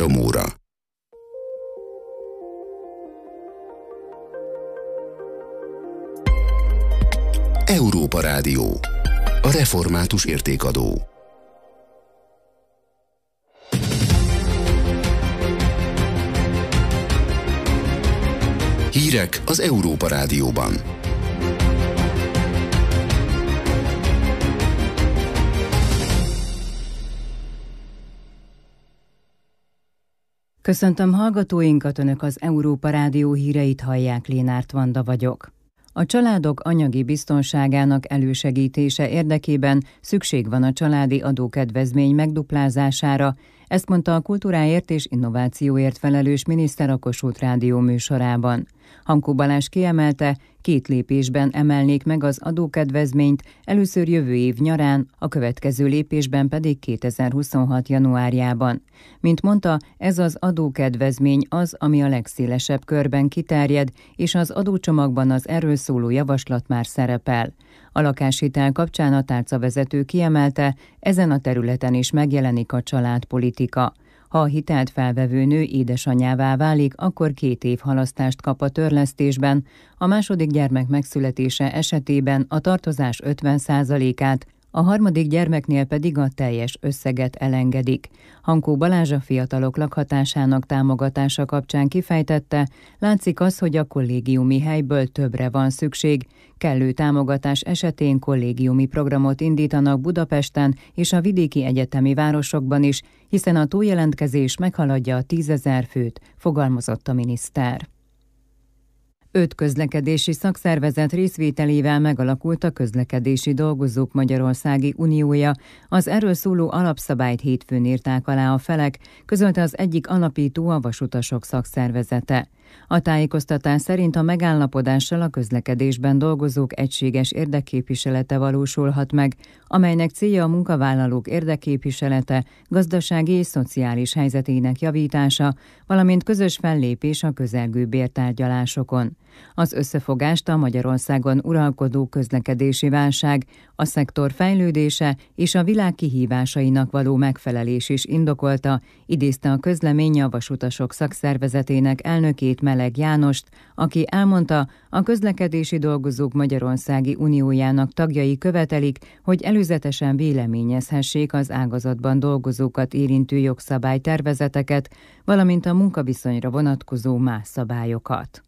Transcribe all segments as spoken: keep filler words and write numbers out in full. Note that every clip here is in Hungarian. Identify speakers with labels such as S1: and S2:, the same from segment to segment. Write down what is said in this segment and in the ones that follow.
S1: tizenhárom óra. Európa Rádió. A református értékadó. Hírek az Európa Rádióban.
S2: Köszöntöm hallgatóinkat, Önök az Európa Rádió híreit hallják, Lénárt Vanda vagyok. A családok anyagi biztonságának elősegítése érdekében szükség van a családi adókedvezmény megduplázására, ezt mondta a kultúráért és innovációért felelős miniszter a Kossuth Rádió műsorában. Hankó Balázs kiemelte, két lépésben emelnék meg az adókedvezményt, először jövő év nyarán, a következő lépésben pedig kétezer-huszonhat januárjában. Mint mondta, ez az adókedvezmény az, ami a legszélesebb körben kiterjed, és az adócsomagban az erről szóló javaslat már szerepel. A lakáshitel kapcsán a tárcavezető kiemelte, ezen a területen is megjelenik a családpolitika. Ha a hitelt felvevő nő édesanyjává válik, akkor két év halasztást kap a törlesztésben, a második gyermek megszületése esetében a tartozás ötven százalékát, a harmadik gyermeknél pedig a teljes összeget elengedik. Hankó Balázs a fiatalok lakhatásának támogatása kapcsán kifejtette, látszik az, hogy a kollégiumi helyből többre van szükség. Kellő támogatás esetén kollégiumi programot indítanak Budapesten és a vidéki egyetemi városokban is, hiszen a túljelentkezés meghaladja a tízezer főt, fogalmazott a miniszter. Öt közlekedési szakszervezet részvételével megalakult a Közlekedési Dolgozók Magyarországi Uniója. Az erről szóló alapszabályt hétfőn írták alá a felek, közölte az egyik alapító, a Vasutasok szakszervezete. A tájékoztatás szerint a megállapodással a közlekedésben dolgozók egységes érdekképviselete valósulhat meg, amelynek célja a munkavállalók érdekképviselete, gazdasági és szociális helyzetének javítása, valamint közös fellépés a közelgő bértárgyalásokon. Az összefogást a Magyarországon uralkodó közlekedési válság, a szektor fejlődése és a világ kihívásainak való megfelelés is indokolta, idézte a közlemény a Vasutasok szakszervezetének elnökét, Meleg Jánost, aki elmondta, a Közlekedési Dolgozók Magyarországi Uniójának tagjai követelik, hogy előzetesen véleményezhessék az ágazatban dolgozókat érintő jogszabálytervezeteket, valamint a munkaviszonyra vonatkozó más szabályokat.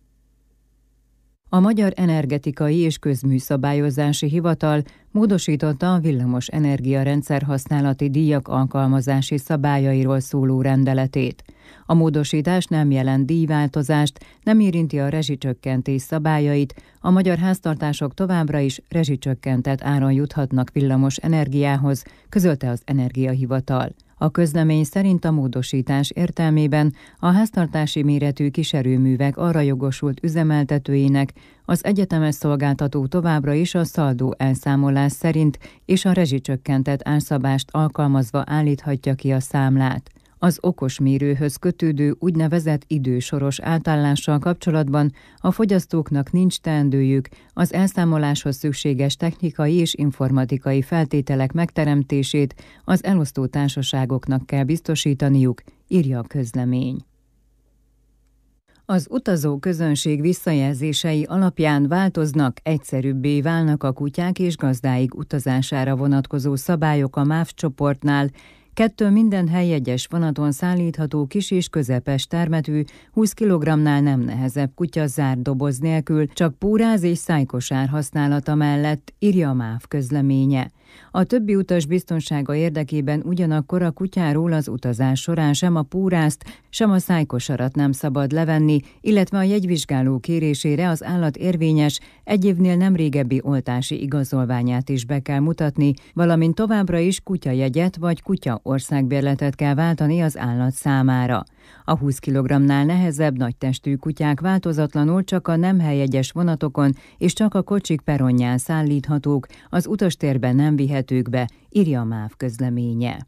S2: A Magyar Energetikai és Közműszabályozási Hivatal módosította a villamos energiarendszer használati díjak alkalmazási szabályairól szóló rendeletét. A módosítás nem jelent díjváltozást, nem érinti a rezsicsökkentés szabályait, a magyar háztartások továbbra is rezsicsökkentett áron juthatnak villamos energiához, közölte az Energiahivatal. A közlemény szerint a módosítás értelmében a háztartási méretű kiserőművek arra jogosult üzemeltetőinek az egyetemes szolgáltató továbbra is a szaldó elszámolás szerint és a rezsicsökkentett árszabást alkalmazva állíthatja ki a számlát. Az okosmérőhöz kötődő úgynevezett idősoros átállással kapcsolatban a fogyasztóknak nincs teendőjük, az elszámoláshoz szükséges technikai és informatikai feltételek megteremtését az elosztó társaságoknak kell biztosítaniuk, írja a közlemény. Az utazó közönség visszajelzései alapján változnak, egyszerűbbé válnak a kutyák és gazdáik utazására vonatkozó szabályok a MÁV csoportnál. Kettő minden helyjegyes vonaton szállítható kis és közepes termetű, húsz kilogrammnál nem nehezebb kutya zárt doboz nélkül, csak póráz és szájkosár használata mellett, írja a MÁV közleménye. A többi utas biztonsága érdekében ugyanakkor a kutyáról az utazás során sem a pórázt, sem a szájkosarat nem szabad levenni, illetve a jegyvizsgáló kérésére az állat érvényes, egy évnél nem régebbi oltási igazolványát is be kell mutatni, valamint továbbra is kutyajegyet vagy kutya országbérletet kell váltani az állat számára. A húsz kilogrammnál nehezebb nagytestű kutyák változatlanul csak a nem helyjegyes vonatokon és csak a kocsik peronján szállíthatók, az utastérben nem vihetők be, írja a MÁV közleménye.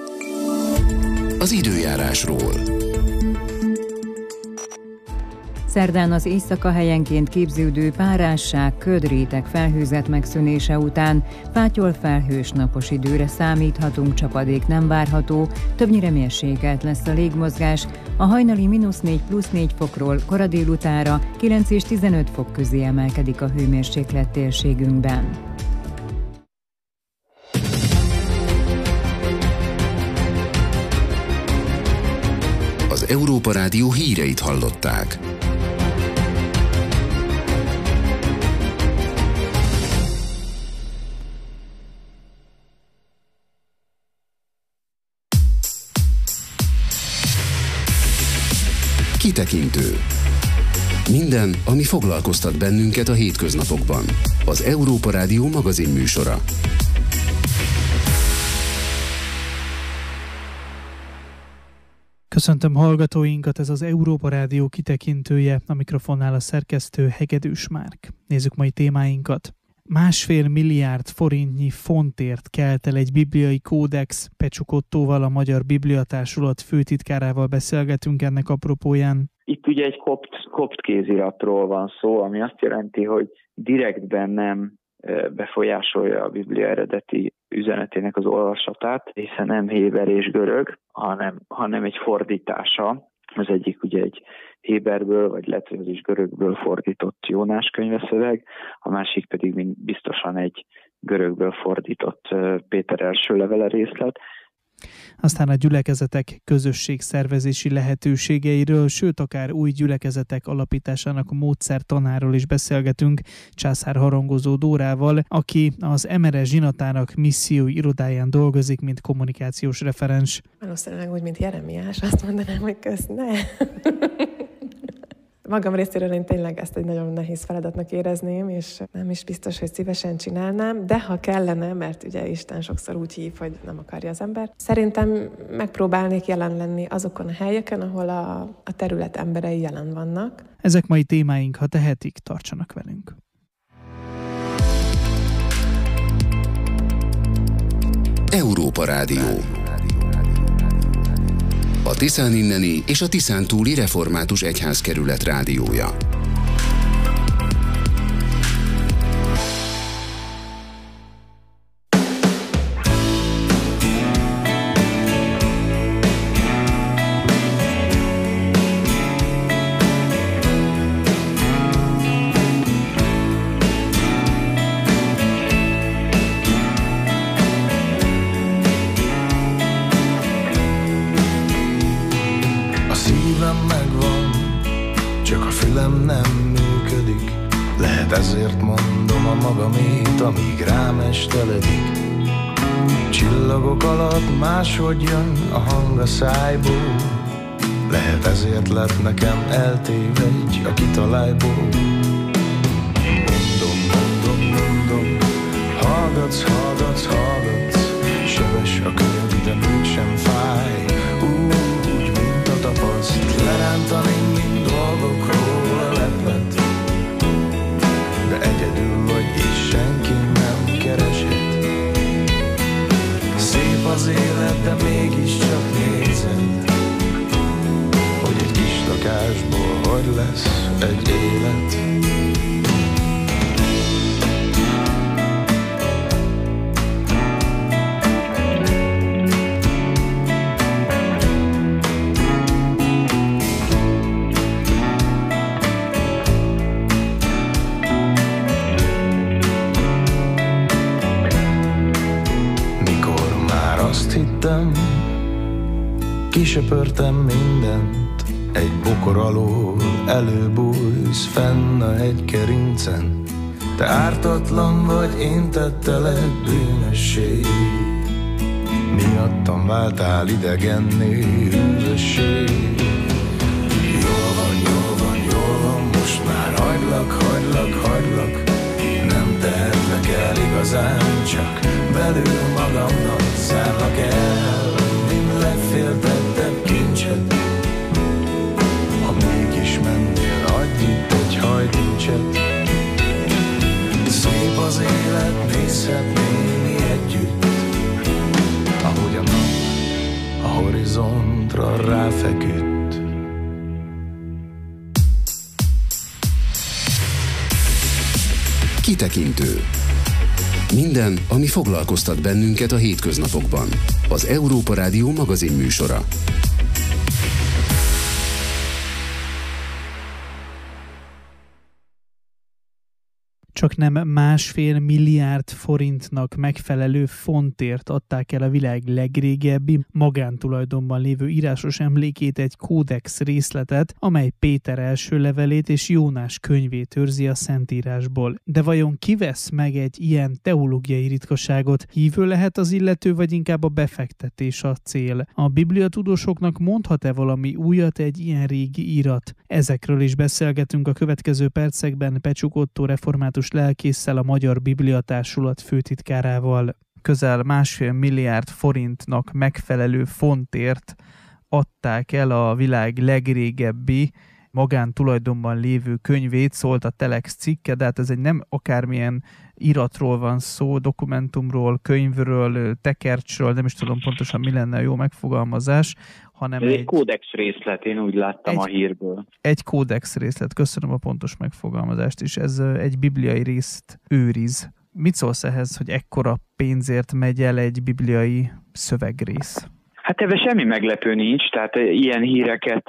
S1: Az időjárásról.
S2: Szerdán az éjszaka helyenként képződő párásság, ködréteg felhőzet megszűnése után fátyol felhős napos időre számíthatunk, csapadék nem várható, többnyire mérsékelt lesz a légmozgás, a hajnali mínusz négy plusz négy fokról kora délutára kilenc és tizenöt fok közé emelkedik a hőmérséklet térségünkben.
S1: Az Európa Rádió híreit hallották. Kitekintő. Minden, ami foglalkoztat bennünket a hétköznapokban. Az Európa Rádió magazinműsora.
S3: Köszöntöm hallgatóinkat, ez az Európa Rádió kitekintője, a mikrofonnál a szerkesztő Hegedűs Márk. Nézzük mai témáinkat. Másfél milliárd forintnyi fontért kelt el egy bibliai kódex. Pecsuk Ottóval, a Magyar Bibliatársulat főtitkárával beszélgetünk ennek apropóján.
S4: Itt ugye egy kopt, kopt kéziratról van szó, ami azt jelenti, hogy direktben nem befolyásolja a Biblia eredeti üzenetének az olvasatát, hiszen nem héber és görög, hanem, hanem egy fordítása. Az egyik ugye egy héberből, vagy lehet, hogy az is görögből fordított Jónás könyveszöveg, a másik pedig biztosan egy görögből fordított Péter első levele részlet.
S3: Aztán a gyülekezetek közösségszervezési lehetőségeiről, sőt akár új gyülekezetek alapításának a módszertanáról is beszélgetünk Császár Harangozó Dórával, aki az Emere zsinatának missziói irodáján dolgozik, mint kommunikációs referens.
S5: Valószínűleg úgy, mint Jeremiás, azt mondanám, hogy kösz, ne! Magam részéről én tényleg ezt egy nagyon nehéz feladatnak érezném, és nem is biztos, hogy szívesen csinálnám, de ha kellene, mert ugye Isten sokszor úgy hív, hogy nem akarja az ember, szerintem megpróbálnék jelen lenni azokon a helyeken, ahol a, a terület emberei jelen vannak.
S3: Ezek mai témáink, ha tehetik, tartsanak velünk.
S1: Európa Rádió. A Tiszán inneni és a Tiszán túli református egyházkerület rádiója.
S6: Ezért mondom a magamét, amíg rám esteledik. Csillagok alatt máshogy jön a hang a szájból. Lehet ezért lett nekem eltévegy a kitalájból. Mondom, mondom, mondom, hallgatsz, hallgatsz, hallgatsz. Sebes a könyv, de mégsem fáj. Úgy, mint a tapaszt, lerántani mind dolgokról a leplet. De egyedül vagy, és senki nem keresett. Szép az élet, de mégiscsak nézed, hogy egy kis lakásból hogy lesz egy élet. Kisöpörtem mindent, egy bokor alól előbújsz fenn a hegygerincen. Te ártatlan vagy, én tettelek bűnösség, miattam váltál idegenné hűvösség. Jól van, jól van, jól van, most már hagylak, hagylak, hagylak. Nem tehetlek el igazán, csak belül magamnak zárlak el. Legféltettebb kincsed, ha mégis mennél, adj itt egy hajdincset. Szép az élet, nézhetnél mi együtt, ahogy a nap a horizontra ráfeküdt.
S1: Kitekintő. Minden, ami foglalkoztat bennünket a hétköznapokban. Az Európa Rádió magazinműsora.
S3: Csak nem másfél milliárd forintnak megfelelő fontért adták el a világ legrégebbi magántulajdonban lévő írásos emlékét, egy kódex részletet, amely Péter első levelét és Jónás könyvét őrzi a Szentírásból. De vajon ki vesz meg egy ilyen teológiai ritkaságot? Hívő lehet az illető, vagy inkább a befektetés a cél? A bibliatudósoknak mondhat-e valami újat egy ilyen régi írat? Ezekről is beszélgetünk a következő percekben Pecsuk Ottó református lelkésszel, a Magyar Bibliatársulat főtitkárával. Közel másfél milliárd forintnak megfelelő fontért adták el a világ legrégebbi magántulajdonban lévő könyvét, szólt a Telex cikke, de hát ez egy nem akármilyen iratról van szó, dokumentumról, könyvről, tekercsről, nem is tudom pontosan mi lenne a jó megfogalmazás, hanem
S4: egy,
S3: egy
S4: kódex részlet, én úgy láttam egy, a hírből.
S3: Egy kódex részlet, köszönöm a pontos megfogalmazást, és ez egy bibliai részt őriz. Mit szólsz ehhez, hogy ekkora pénzért megy el egy bibliai szövegrész?
S4: Hát ebben semmi meglepő nincs, tehát ilyen híreket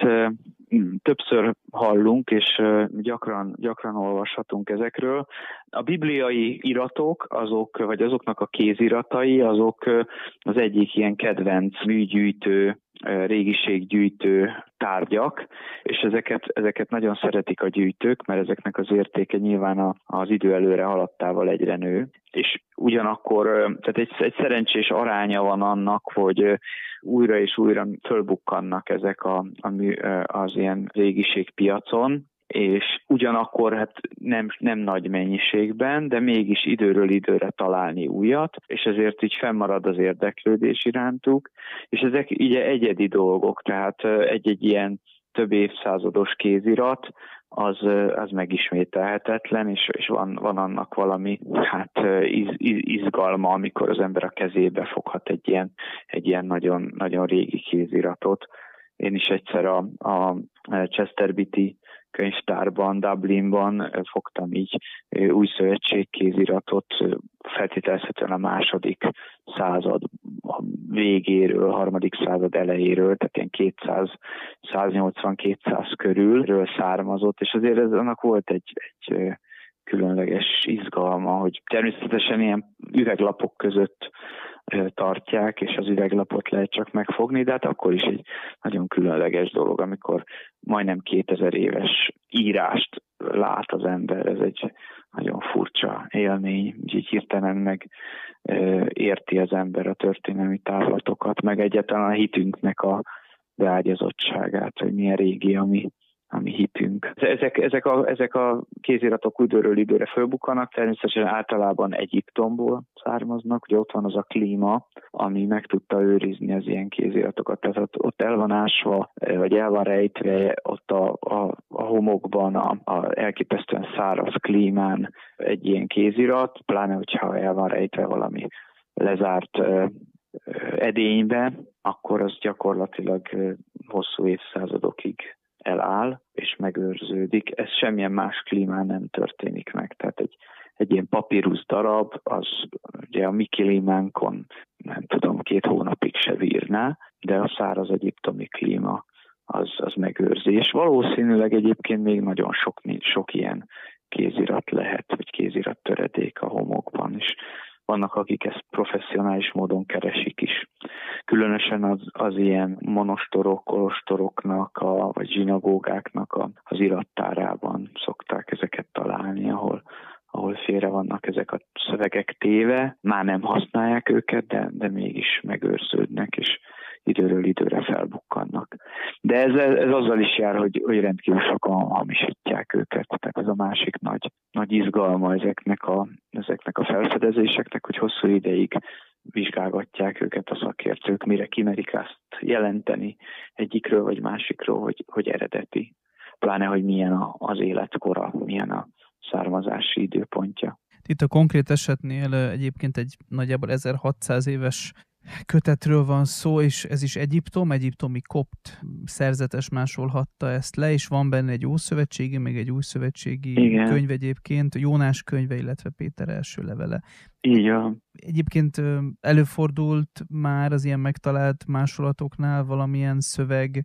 S4: többször hallunk, és gyakran, gyakran olvashatunk ezekről. A bibliai iratok, azok, vagy azoknak a kéziratai, azok az egyik ilyen kedvenc műgyűjtő, régiséggyűjtő tárgyak, és ezeket, ezeket nagyon szeretik a gyűjtők, mert ezeknek az értéke nyilván az idő előre haladtával egyre nő. És ugyanakkor tehát egy, egy szerencsés aránya van annak, hogy újra és újra fölbukkannak ezek a, a, az ilyen régiségpiacon, és ugyanakkor hát nem, nem nagy mennyiségben, de mégis időről időre találni újat, és ezért így fennmarad az érdeklődés irántuk, és ezek ugye egyedi dolgok, tehát egy-egy ilyen több évszázados kézirat, az, az megismételhetetlen, és, és van, van annak valami hát iz, iz, izgalma, amikor az ember a kezébe foghat egy ilyen, egy ilyen nagyon, nagyon régi kéziratot. Én is egyszer a, a Chester Beatty könyvtárban, Dublinban fogtam így új szövetség kéziratot, feltételezhetően a második század végéről, harmadik század elejéről, tehát ilyen kétszáz, száznyolcvan-kétszáz körülről származott, és azért ez, annak volt egy, egy különleges izgalma, hogy természetesen ilyen üveglapok között tartják, és az üveglapot lehet csak megfogni, de hát akkor is egy nagyon különleges dolog, amikor majdnem kétezer éves írást lát az ember, ez egy nagyon furcsa élmény, így hirtelen meg érti az ember a történelmi távlatokat, meg egyáltalán a hitünknek a beágyazottságát, hogy milyen régi a mi, a mi hitünk. Ezek, ezek, a, ezek a kéziratok időről időre fölbukkanak, természetesen általában Egyiptomból származnak, ugye ott van az a klíma, ami meg tudta őrizni az ilyen kéziratokat, tehát ott, ott el van ásva, vagy el van rejtve ott a, a, a homokban, a, a elképesztően száraz klímán egy ilyen kézirat, pláne hogyha el van rejtve valami lezárt edénybe, akkor az gyakorlatilag hosszú évszázadokig eláll és megőrződik. Ez semmilyen más klímán nem történik meg. Tehát egy, egy ilyen papírusz darab, az ugye a mi klímánkon nem tudom, két hónapig se bírná, de a száraz egyiptomi klíma az, az megőrzi. És valószínűleg egyébként még nagyon sok, sok ilyen kézirat lehet, vagy kézirat töredék a homokban is. Vannak, akik ezt professzionális módon keresik is. Különösen az, az ilyen monostorok, kolostoroknak, a, vagy zsinagógáknak a, az irattárában szokták ezeket találni, ahol, ahol félre vannak ezek a szövegek téve. Már nem használják őket, de, de mégis megőrződnek, és időről időre felbukkannak. De ez, ez azzal is jár, hogy, hogy rendkívül sokan hamisítják őket. Tehát ez a másik nagy, nagy izgalma ezeknek a, ezeknek a felfedezéseknek, hogy hosszú ideig vizsgálgatják őket a szakértők, mire kimerik azt jelenteni egyikről vagy másikról, hogy, hogy eredeti. Pláne, hogy milyen a, az életkora, milyen a származási időpontja.
S3: Itt a konkrét esetnél egyébként egy nagyjából ezerhatszáz éves kötetről van szó, és ez is Egyiptom, egyiptomi kopt szerzetes másolhatta ezt le, és van benne egy ószövetségi, meg egy újszövetségi
S4: Igen.
S3: könyv egyébként, Jónás könyve, illetve Péter első levele.
S4: Így van.
S3: Egyébként előfordult már az ilyen megtalált másolatoknál valamilyen szöveg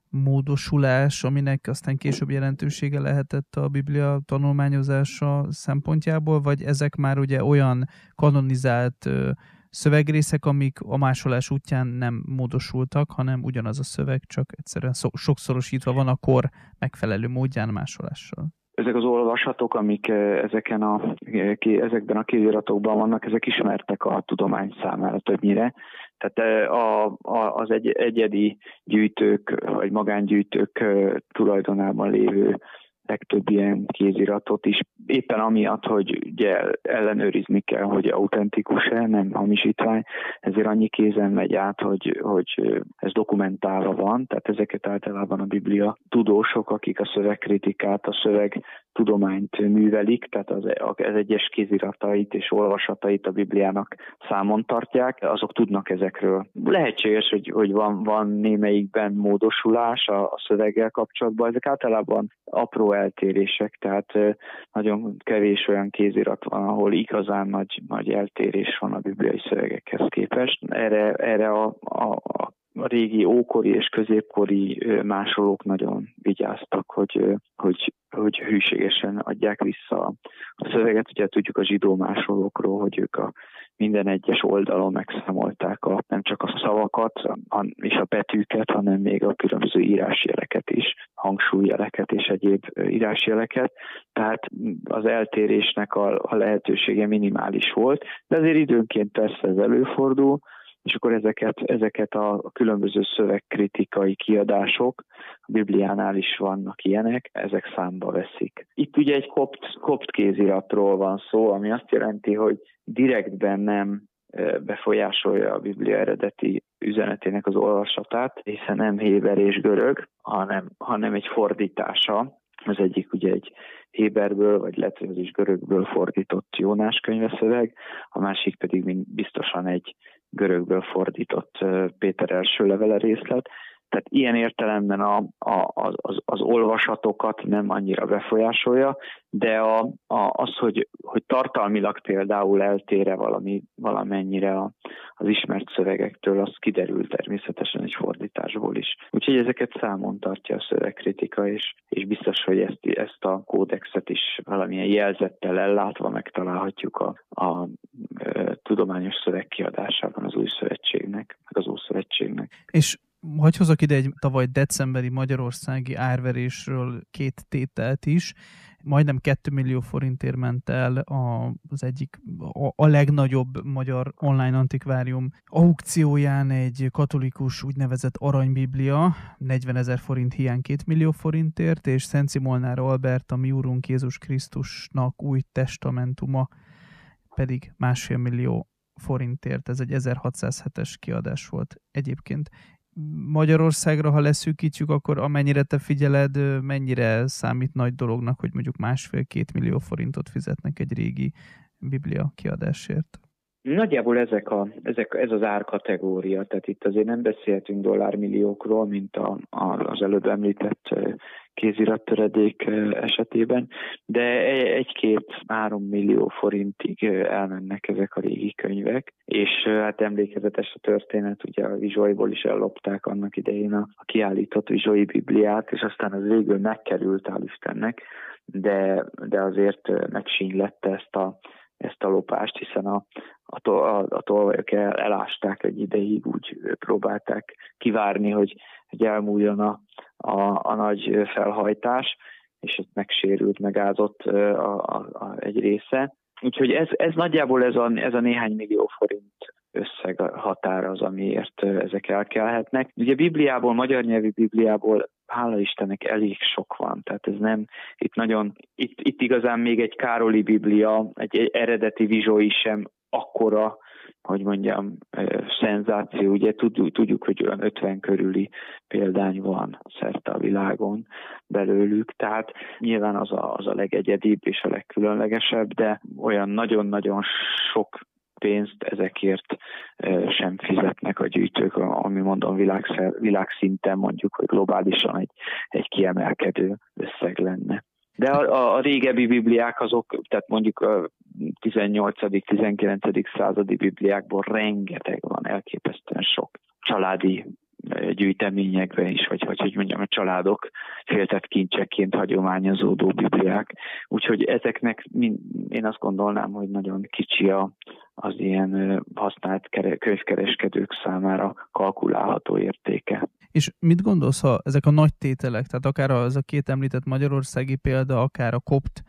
S3: módosulás, aminek aztán később jelentősége lehetett a Biblia tanulmányozása szempontjából, vagy ezek már ugye olyan kanonizált szövegrészek, amik a másolás útján nem módosultak, hanem ugyanaz a szöveg, csak egyszerűen sokszorosítva van a kor megfelelő módján másolással.
S4: Ezek az olvasatok, amik ezeken a, ezekben a kéziratokban vannak, ezek ismertek a tudomány számára többnyire. Tehát a, a, az egy, egyedi gyűjtők, vagy magángyűjtők tulajdonában lévő legtöbb ilyen kéziratot is, éppen amiatt, hogy ugye ellenőrizni kell, hogy autentikus-e, nem hamisítvány, ezért annyi kézen megy át, hogy, hogy ez dokumentálva van, tehát ezeket általában a Biblia tudósok, akik a szövegkritikát, a szöveg tudományt művelik, tehát az, az egyes kéziratait és olvasatait a Bibliának számon tartják, azok tudnak ezekről. Lehetséges, hogy, hogy van, van némelyikben módosulás a, a szöveggel kapcsolatban, ezek általában apró eltérések, tehát nagyon kevés olyan kézirat van, ahol igazán nagy, nagy eltérés van a bibliai szövegekhez képest. Erre, erre a, a, a A régi ókori és középkori másolók nagyon vigyáztak, hogy, hogy, hogy hűségesen adják vissza a szöveget. Ugye tudjuk a zsidó másolókról, hogy ők a minden egyes oldalon megszámolták a, nem csak a szavakat és a betűket, hanem még a különböző írásjeleket is, hangsúlyjeleket és egyéb írásjeleket. Tehát az eltérésnek a, a lehetősége minimális volt, de azért időnként persze ez előfordul, és akkor ezeket, ezeket a különböző szövegkritikai kiadások, a Bibliánál is vannak ilyenek, ezek számba veszik. Itt ugye egy kopt, kopt kéziratról van szó, ami azt jelenti, hogy direktben nem befolyásolja a Biblia eredeti üzenetének az olvasatát, hiszen nem héber és görög, hanem, hanem egy fordítása. Az egyik ugye egy héberből, vagy lehet, hogy az is görögből fordított Jónás könyveszöveg, a másik pedig biztosan egy görögből fordított Péter első levele részlet. Tehát ilyen értelemben a, a, az, az olvasatokat nem annyira befolyásolja, de a, a, az, hogy, hogy tartalmilag például eltér-e valami, valamennyire a, az ismert szövegektől, az kiderül természetesen egy fordításból is. Úgyhogy ezeket számon tartja a szövegkritika, és, és biztos, hogy ezt, ezt a kódexet is valamilyen jelzettel ellátva megtalálhatjuk a, a, a tudományos szöveg kiadásában az új szövetségnek, meg az Ószövetségnek. És
S3: hagy hozok ide egy tavaly decemberi magyarországi árverésről két tételt is. Majdnem két millió forintért ment el az egyik, a, a legnagyobb magyar online antikvárium aukcióján egy katolikus úgynevezett aranybiblia, negyvenezer forint hiány két millió forintért, és Szent Szimolnár Albert, a mi úrunk Jézus Krisztusnak új testamentuma pedig másfél millió forintért. Ez egy ezerhatszázhetes kiadás volt egyébként. Magyarországra, ha leszűkítjük, akkor amennyire te figyeled, mennyire számít nagy dolognak, hogy mondjuk másfél-két millió forintot fizetnek egy régi Biblia kiadásért?
S4: Nagyjából ezek a, ezek, ez az árkategória, tehát itt azért nem beszélhetünk dollármilliókról, mint a, a, az előbb említett kézirattöredék esetében, de egy-két-három millió forintig elmennek ezek a régi könyvek, és hát emlékezetes a történet, ugye a Vizsolyból is ellopták annak idején a, a kiállított Vizsolyi Bibliát, és aztán az végül megkerült, hál' Istennek, de, de azért megsínylette ezt a ezt a lopást, hiszen a, a, a, a tolvajok el, elásták egy ideig, úgy próbálták kivárni, hogy, hogy elmúljon a, a, a nagy felhajtás, és ott megsérült, megázott a, a, a, egy része. Úgyhogy ez, ez nagyjából ez a, ez a néhány millió forint összeg határa az, amiért ezek elkelhetnek. Ugye Bibliából, magyar nyelvű Bibliából hála Istennek elég sok van, tehát ez nem, itt nagyon, itt, itt igazán még egy Károli Biblia, egy, egy eredeti Vizsói sem akkora, hogy mondjam, szenzáció, ugye tudjuk, tudjuk, hogy olyan ötven körüli példány van szerte a világon belőlük, tehát nyilván az a, az a legegyedibb és a legkülönlegesebb, de olyan nagyon-nagyon sok pénzt, ezekért sem fizetnek a gyűjtők, ami mondom világszer, világszinten mondjuk, hogy globálisan egy, egy kiemelkedő összeg lenne. De a, a régebbi bibliák azok, tehát mondjuk a tizennyolcadik-tizenkilencedik századi bibliákból rengeteg van, elképesztően sok családi gyűjteményekben is, vagy hogy, hogy mondjam, a családok féltett kincsekként hagyományozódó bibliák. Úgyhogy ezeknek én azt gondolnám, hogy nagyon kicsi a, az ilyen használt könyvkereskedők számára kalkulálható értéke.
S3: És mit gondolsz, ha ezek a nagy tételek, tehát akár az a két említett magyarországi példa, akár a kopt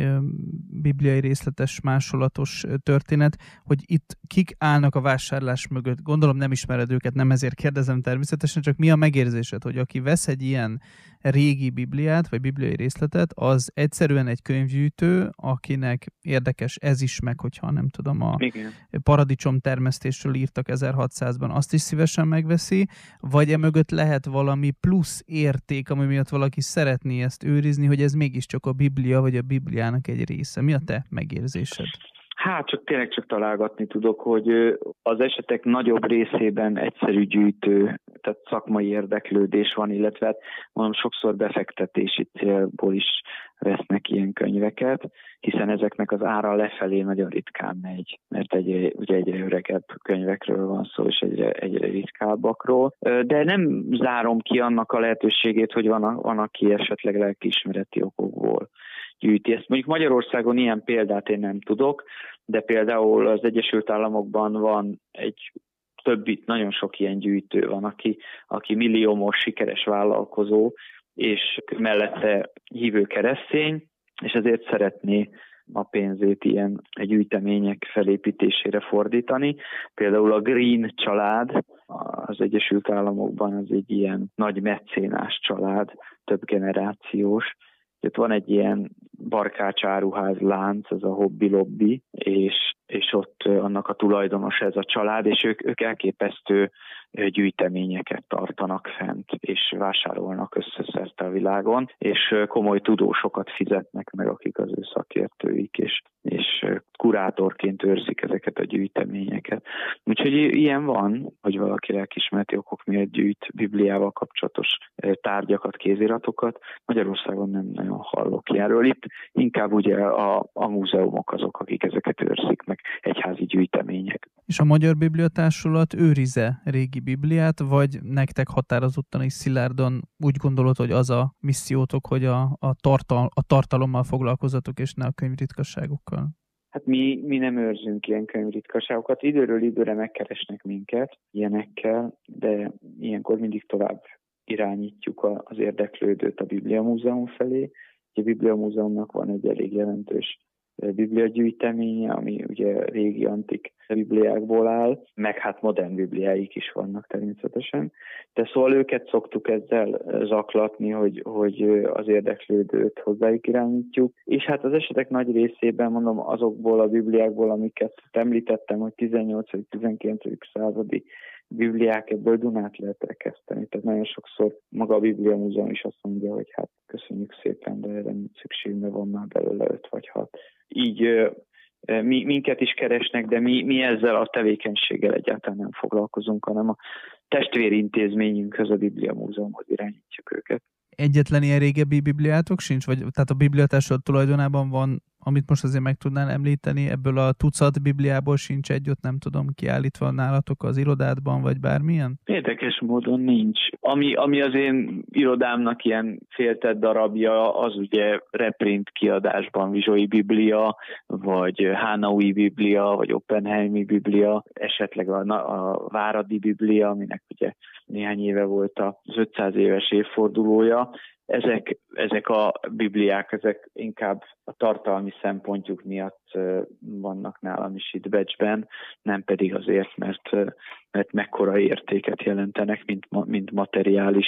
S3: bibliai részletes másolatos történet, hogy itt kik állnak a vásárlás mögött? Gondolom nem ismered őket, nem ezért kérdezem természetesen, csak mi a megérzésed, hogy aki vesz egy ilyen régi bibliát, vagy bibliai részletet, az egyszerűen egy könyvgyűjtő, akinek érdekes ez is, meg hogyha nem tudom, a Igen. paradicsom termesztésről írtak ezerhatszázban, azt is szívesen megveszi, vagy emögött lehet valami plusz érték, ami miatt valaki szeretné ezt őrizni, hogy ez mégiscsak a Biblia, vagy a Bibliának egy része. Mi a te megérzésed?
S4: Hát csak tényleg csak találgatni tudok, hogy az esetek nagyobb részében egyszerű gyűjtő, tehát szakmai érdeklődés van, illetve hát mondom, sokszor befektetési célból is vesznek ilyen könyveket, hiszen ezeknek az ára lefelé nagyon ritkán megy, mert egyre, ugye egyre öregebb könyvekről van szó, és egyre, egyre ritkábbakról. De nem zárom ki annak a lehetőségét, hogy van, a, van aki esetleg lelkiismereti okokból gyűjti. Ezt mondjuk Magyarországon ilyen példát én nem tudok, de például az Egyesült Államokban van egy többi, nagyon sok ilyen gyűjtő van, aki, aki milliómos sikeres vállalkozó, és mellette hívő keresztény, és ezért szeretné a pénzét ilyen gyűjtemények felépítésére fordítani. Például a Green család az Egyesült Államokban az egy ilyen nagy mecénás család, több generációs. Itt van egy ilyen barkácsáruház lánc, ez a Hobby Lobby, és, és ott annak a tulajdonos ez a család, és ők, ők elképesztő gyűjteményeket tartanak fent, és vásárolnak összeszerte a világon, és komoly tudósokat fizetnek meg, akik az ő szakértőik, és, és kurátorként őrzik ezeket a gyűjteményeket. Úgyhogy ilyen van, hogy valaki lelkiismereti okok miatt gyűjt Bibliával kapcsolatos tárgyakat, kéziratokat. Magyarországon nem nagyon hallok ilyenről. Itt inkább ugye a, a múzeumok azok, akik ezeket őrzik, meg egyházi gyűjtemények.
S3: És a Magyar Bibliatársulat őrize régi Bibliát, vagy nektek határozottan és szilárdan úgy gondolod, hogy az a missziótok, hogy a, a, tartal, a tartalommal foglalkozatok, és ne a könyvritkasságokkal?
S4: Hát mi, mi nem őrzünk ilyen könyvritkaságokat. Időről időre megkeresnek minket ilyenekkel, de ilyenkor mindig tovább irányítjuk az érdeklődőt a Biblia Múzeum felé. A Biblia Múzeumnak van egy elég jelentős bibliagyűjteménye, ami ugye régi antik bibliákból áll, meg hát modern bibliáik is vannak természetesen. De szóval őket szoktuk ezzel zaklatni, hogy, hogy az érdeklődőt hozzájuk irányítjuk. És hát az esetek nagy részében, mondom, azokból a bibliákból, amiket említettem, hogy tizennyolcadik-tizenkilencedik századi bibliák, ebből Dunát lehet elkezdeni. Tehát nagyon sokszor maga a Biblia Múzeum is azt mondja, hogy hát köszönjük szépen, de erre nincs szükség, mert van már belőle öt vagy hat. Így mi, minket is keresnek, de mi, mi ezzel a tevékenységgel egyáltalán nem foglalkozunk, hanem a testvérintézményünkhöz, a Biblia Múzeumhoz irányítjuk őket.
S3: Egyetlen ilyen régebbi bibliátok sincs? Vagy, tehát a Bibliatársulat tulajdonában van, amit most azért meg tudnál említeni, ebből a tucat bibliából sincs egy, ott nem tudom, kiállítva nálatok az irodádban, vagy bármilyen?
S4: Érdekes módon nincs. Ami, ami az én irodámnak ilyen féltett darabja, az ugye reprint kiadásban Vizsói Biblia, vagy Hánaui Biblia, vagy Oppenheimi Biblia, esetleg a, a Váradi Biblia, aminek ugye néhány éve volt az ötszáz éves évfordulója. Ezek, ezek a bibliák, ezek inkább a tartalmi szempontjuk miatt vannak nálam is itt Becsben, nem pedig azért, mert, mert mekkora értéket jelentenek, mint, mint materiális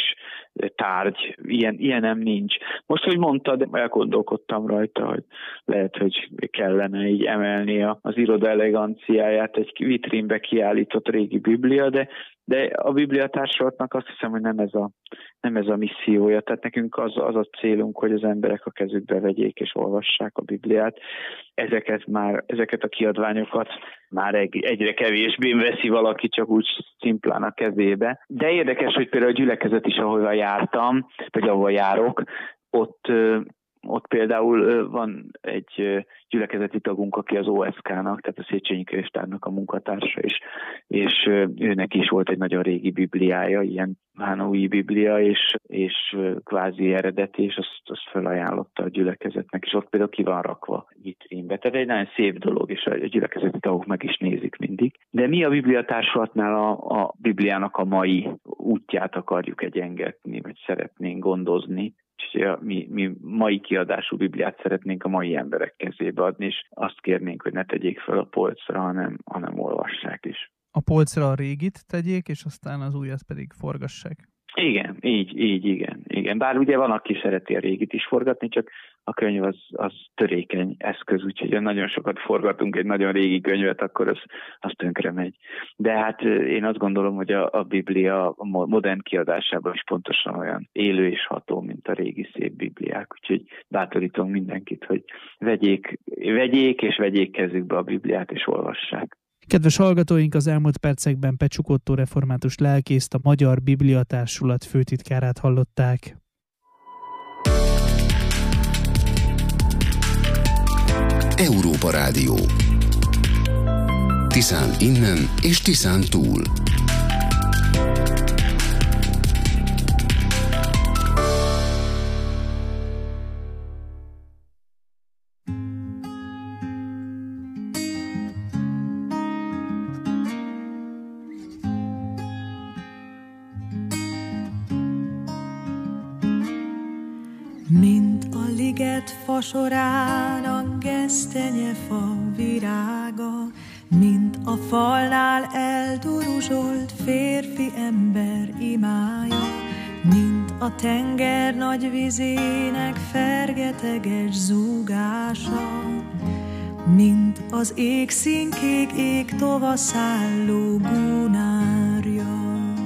S4: tárgy. Ilyen, ilyenem nincs. Most, hogy mondtad, elgondolkodtam rajta, hogy lehet, hogy kellene így emelni az iroda eleganciáját egy vitrínbe kiállított régi biblia, de De a Biblia társulatnak azt hiszem, hogy nem ez a, nem ez a missziója. Tehát nekünk az, az a célunk, hogy az emberek a kezükbe vegyék és olvassák a Bibliát. Ezeket már, ezeket a kiadványokat már egyre kevésbé veszi valaki csak úgy szimplán a kezébe. De érdekes, hogy például a gyülekezet is, ahol jártam, vagy ahol járok, ott Ott például van egy gyülekezeti tagunk, aki az o es ká-nak, tehát a Széchenyi Könyvtárnak a munkatársa, és, és őnek is volt egy nagyon régi bibliája, ilyen hánói biblia, és, és kvázi eredeti, és azt, azt felajánlotta a gyülekezetnek, és ott például ki van rakva vitrínbe. Tehát egy nagyon szép dolog, és a gyülekezeti tagok meg is nézik mindig. De mi a Biblia társulatnál a, a Bibliának a mai útját akarjuk egyengetni, vagy szeretnénk gondozni. Mi, mi mai kiadású Bibliát szeretnénk a mai emberek kezébe adni, és azt kérnénk, hogy ne tegyék fel a polcra, hanem, hanem olvassák is.
S3: A polcra a régit tegyék, és aztán az újat pedig forgassák.
S4: Igen, így, így, igen, igen. Bár ugye van, aki szereti a régit is forgatni, csak a könyv az, az törékeny eszköz, úgyhogy nagyon sokat forgatunk egy nagyon régi könyvet, akkor az, az tönkre megy. De hát én azt gondolom, hogy a, a Biblia a modern kiadásában is pontosan olyan élő és ható, mint a régi szép Bibliák. Úgyhogy bátorítom mindenkit, hogy vegyék, vegyék és vegyék kezükbe a Bibliát és olvassák.
S3: Kedves hallgatóink, az elmúlt percekben Pecsuk Ottó református lelkészt, a Magyar Biblia Társulat főtitkárát hallották.
S1: Európa Rádió. Tiszán innen és Tiszán túl.
S7: Mint a liget fasorának gesztenyefa virága, mint a falnál elduruzsolt férfi ember imája, mint a tenger nagy vizének fergeteges zúgása, mint az égszínkék ég tovaszálló gúnárja.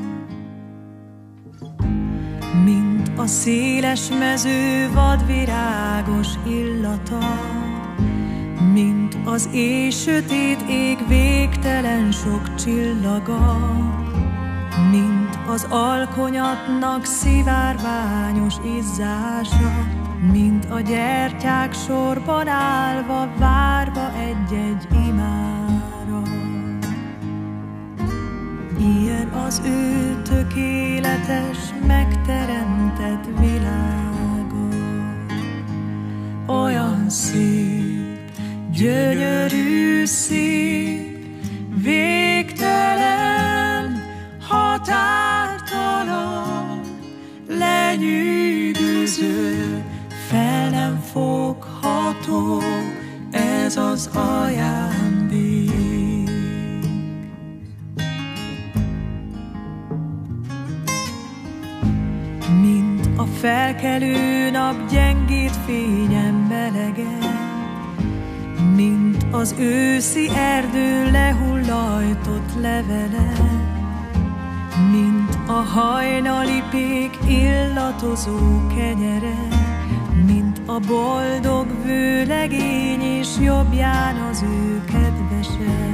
S7: Mint a széles mező vadvirágos illata, mint az éj sötét ég végtelen sok csillaga, mint az alkonyatnak szivárványos izzása, mint a gyertyák sorban állva várva egy-egy imára. Ilyen az ő tökéletes, megteremtett világa. Olyan szép, gyönyörű szép, végtelen, határtalan, lenyűgöző, fel nem fogható, ez az ajándék. Mint a felkelő nap gyengít fényen melege, mint az őszi erdő lehullajtott levele, mint a hajnali pék illatozó kenyere, mint a boldog vőlegény és jobbján az ő kedvese.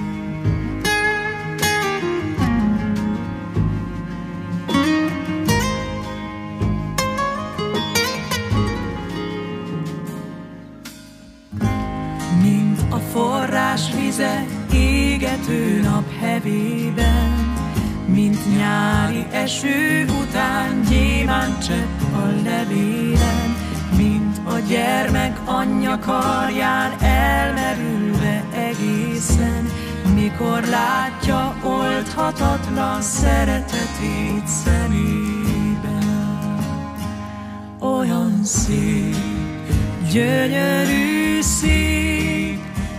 S7: Mint a forrás vize égető nap hevében, mint nyári eső után gyémántcsepp a levélen, mint a gyermek anyja karján elmerülve egészen, mikor látja oldhatatlan szeretetét szemében. Olyan szép, gyönyörű szép,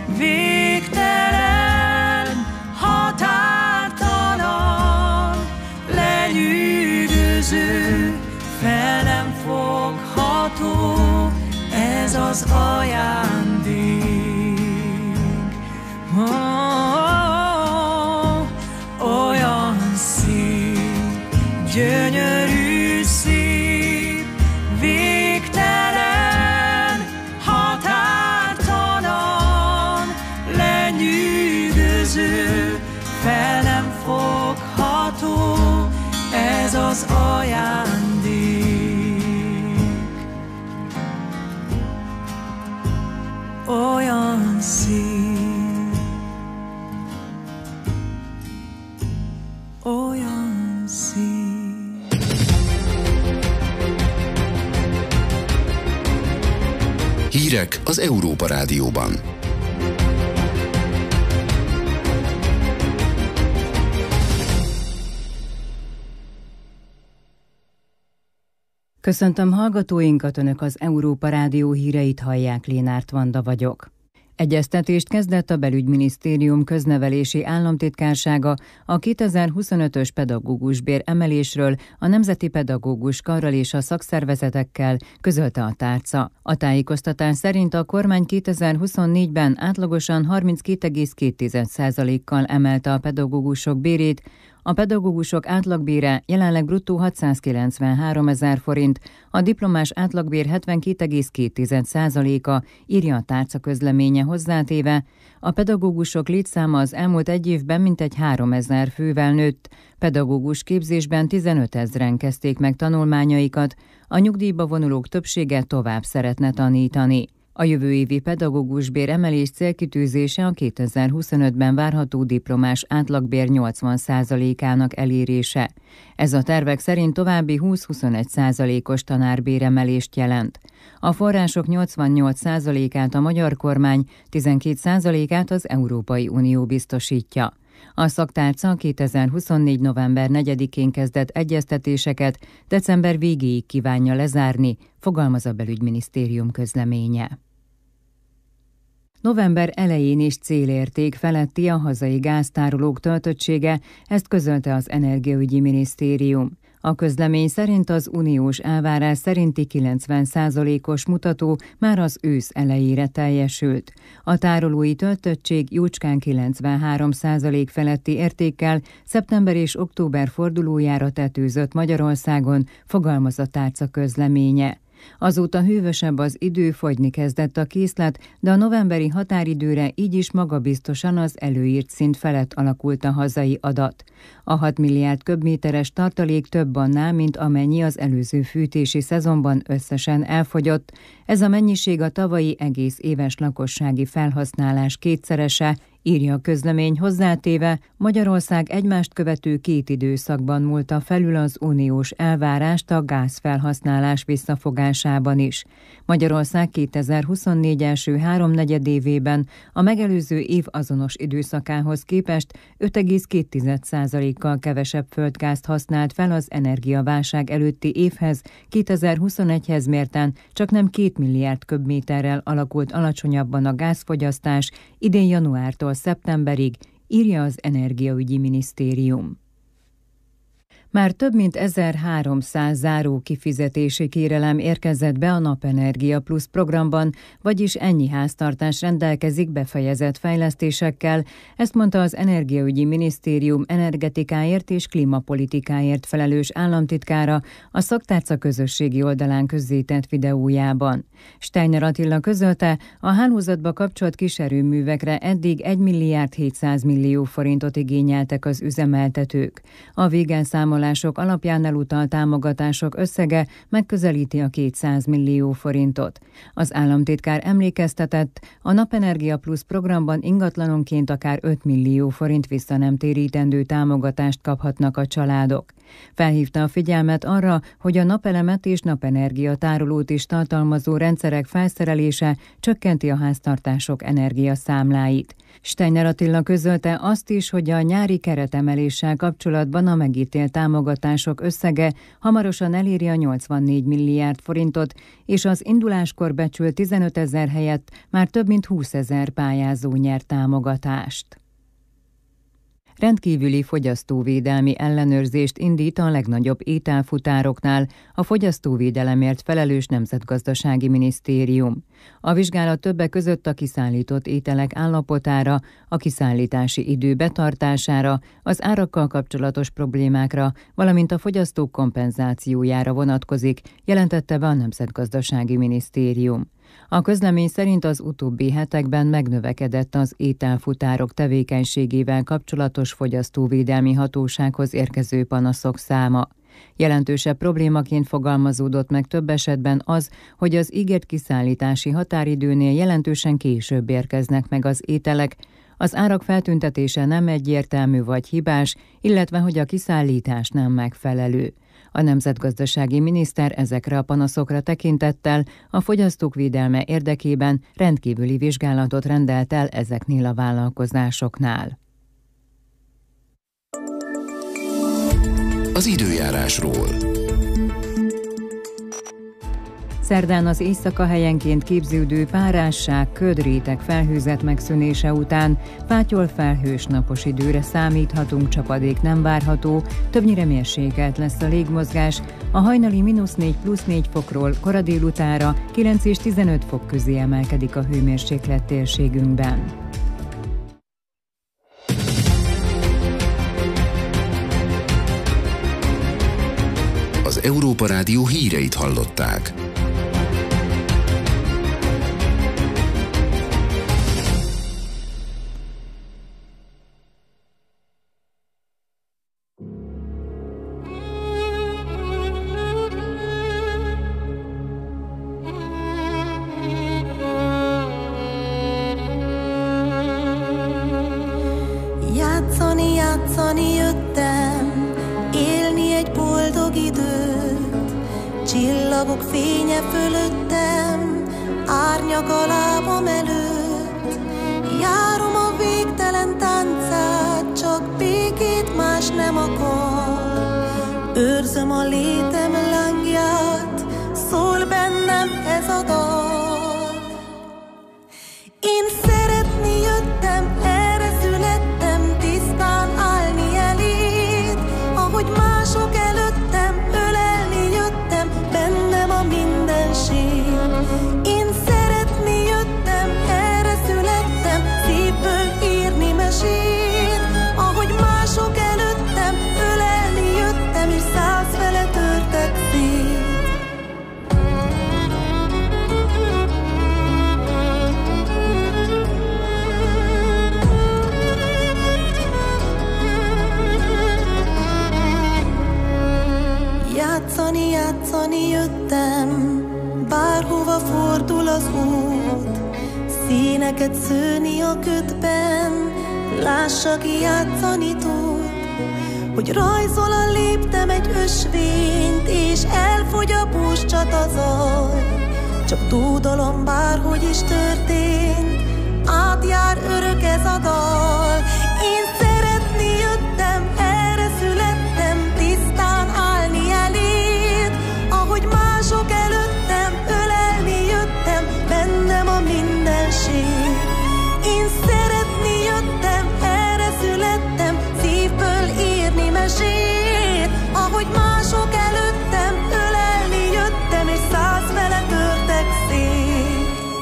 S7: végtelen, határtalan, lenyűgöző, fel nem fogható, ez az ajándék. Oh, oh, oh, olyan szép, gyönyörű szív, végtelen, határtalan, lenyűgöző, fel nem fogható, ez az ajándék. Olyan szép, olyan szép.
S1: Hírek az Európa Rádióban.
S2: Köszöntöm hallgatóinkat, Önök az Európa Rádió híreit hallják, Lénárt Vanda vagyok. Egyeztetést kezdett a Belügyminisztérium köznevelési államtitkársága a kétezer-huszonötös pedagógusbér emelésről a Nemzeti Pedagógus Karral és a szakszervezetekkel, közölte a tárca. A tájékoztatás szerint a kormány kétezer-huszonnégyben átlagosan harminckét egész két százalékkal emelte a pedagógusok bérét. A pedagógusok átlagbére jelenleg bruttó hatszázkilencvenháromezer forint, a diplomás átlagbér hetvenkét egész két százaléka, írja a tárca közleménye hozzátéve. A pedagógusok létszáma az elmúlt egy évben mintegy háromezer fővel nőtt, pedagógus képzésben tizenötezren kezdték meg tanulmányaikat, a nyugdíjba vonulók többsége tovább szeretne tanítani. A jövő évi pedagógusbér emelés célkitűzése a kétezer-huszonötben várható diplomás átlagbér nyolcvan százalékának elérése. Ez a tervek szerint további húsz-huszonegy százalékos tanárbéremelést jelent. A források nyolcvannyolc százalékát a magyar kormány, tizenkét százalékát az Európai Unió biztosítja. A szaktárca kétezer-huszonnégy. november negyedikén kezdett egyeztetéseket, december végéig kívánja lezárni, fogalmaz a Belügyminisztérium közleménye. November elején is célérték feletti a hazai gáztárolók töltöttsége, ezt közölte az Energiaügyi Minisztérium. A közlemény szerint az uniós elvárás szerinti kilencven százalékos mutató már az ősz elejére teljesült. A tárolói töltöttség jócskán kilencvenhárom százalék feletti értékkel szeptember és október fordulójára tetőzött Magyarországon, fogalmaz a tárca közleménye. Azóta hűvösebb az idő, fogyni kezdett a készlet, de a novemberi határidőre így is magabiztosan az előírt szint felett alakult a hazai adat. A hat milliárd köbméteres tartalék több annál, mint amennyi az előző fűtési szezonban összesen elfogyott. Ez a mennyiség a tavalyi egész éves lakossági felhasználás kétszerese, írja a közlemény hozzátéve, Magyarország egymást követő két időszakban múlta felül az uniós elvárást a gázfelhasználás visszafogásában is. Magyarország kétezer-huszonnégy első háromnegyedévében a megelőző év azonos időszakához képest öt egész két százalékkal kevesebb földgázt használt fel az energiaválság előtti évhez, kétezer-huszonegyhez mérten csak nem két milliárd köbméterrel alakult alacsonyabban a gázfogyasztás idén januártól szeptemberig, írja az Energiaügyi Minisztérium. Már több mint ezerháromszáz záró kifizetési kérelem érkezett be a Napenergia Plusz programban, vagyis ennyi háztartás rendelkezik befejezett fejlesztésekkel, ezt mondta az Energiaügyi Minisztérium energetikáért és klímapolitikáért felelős államtitkára a szaktárca közösségi oldalán közzétett videójában. Steiner Attila közölte, a hálózatba kapcsolt kiserőművekre eddig egy milliárd hétszáz millió forintot igényeltek az üzemeltetők. A végelszámolás alapján elutalt támogatások összege megközelíti a kétszáz millió forintot. Az államtitkár emlékeztetett, a Napenergia Plusz programban ingatlanonként akár öt millió forint vissza nem térítendő támogatást kaphatnak a családok. Felhívta a figyelmet arra, hogy a napelemet és napenergia tárolót is tartalmazó rendszerek felszerelése csökkenti a háztartások energiaszámláit. Steiner Attila közölte azt is, hogy a nyári keretemeléssel kapcsolatban a megítélt támogatások összege hamarosan eléri a nyolcvannégy milliárd forintot, és az induláskor becsült tizenötezer helyett már több mint húszezer pályázó nyer támogatást. rendkívüli fogyasztóvédelmi ellenőrzést indít a legnagyobb ételfutároknál a fogyasztóvédelemért felelős Nemzetgazdasági Minisztérium. A vizsgálat többek között a kiszállított ételek állapotára, a kiszállítási idő betartására, az árakkal kapcsolatos problémákra, valamint a fogyasztók kompenzációjára vonatkozik, jelentette be a Nemzetgazdasági Minisztérium. A közlemény szerint az utóbbi hetekben megnövekedett az ételfutárok tevékenységével kapcsolatos fogyasztóvédelmi hatósághoz érkező panaszok száma. Jelentősebb problémaként fogalmazódott meg több esetben az, hogy az ígért kiszállítási határidőnél jelentősen később érkeznek meg az ételek, az árak feltüntetése nem egyértelmű vagy hibás, illetve hogy a kiszállítás nem megfelelő. A nemzetgazdasági miniszter ezekre a panaszokra tekintettel a fogyasztók védelme érdekében rendkívüli vizsgálatot rendelt el ezeknél a vállalkozásoknál.
S1: Az időjárásról.
S2: Szerdán az éjszaka helyenként képződő párásság, ködréteg felhőzet megszűnése után fátyol felhős napos időre számíthatunk, csapadék nem várható, többnyire mérsékelt lesz a légmozgás, a hajnali mínusz négy plusz négy fokról kora délutára kilenc és tizenöt fok közé emelkedik a hőmérséklet térségünkben.
S1: Az Európa Rádió híreit hallották.
S8: Játszani, játszani jöttem, élni egy boldog időt, csillagok fénye fölöttem, árnyak a lábam előtt. Járom a végtelen táncát, csak békét más nem akar. Őrzöm a létem lángját, szól bennem ez a dal. Én szeretni jöttem, erre születtem, tisztán állni eléd, ahogy mások előttem, ölelni jöttem, bennem a mindenség. Én szeretni jöttem, erre születtem, szívből írni mesét, ahogy mások előttem, ölelni jöttem, és száz fele törtek szét. Játszani, játszani jöttem, bárhova fordul az út, színeket szőni a ködben, lássa, ki játszani tud, hogy rajzol a léptem egy ösvényt, és elfogy a búscsata zaj. Csak dúdolom, bárhogy is történt, átjár örök ez a dal. Én szeretni jöttem, erre születtem, tisztán állni eléd, ahogy mások előttem, ölelni jöttem, bennem a mindenség. Én szeretni jöttem, erre születtem, szívből írni mesét, ahogy mások előttem, ölelni jöttem, és száz fele törtek szét.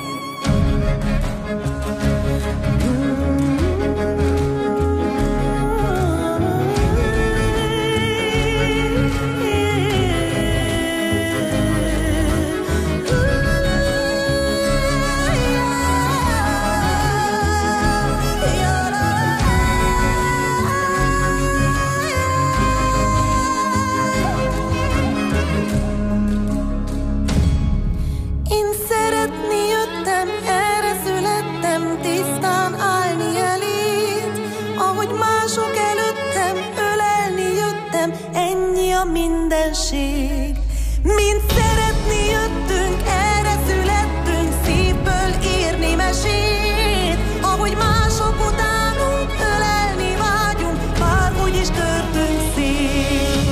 S8: Mindenség, mint szeretni jöttünk, erre születtünk, szívből írni mesét, ahogy mások utánunk, ölelni vágyunk, bárhogy is törtünk szét.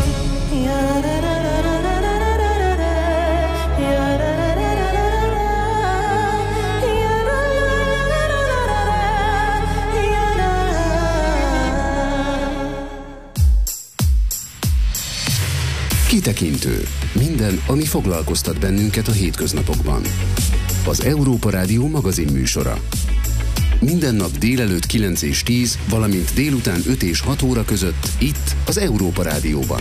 S1: Kitekintő. Minden, ami foglalkoztat bennünket a hétköznapokban. Az Európa Rádió magazin műsora. Minden nap délelőtt kilenc és tíz, valamint délután öt és hat óra között itt az Európa Rádióban.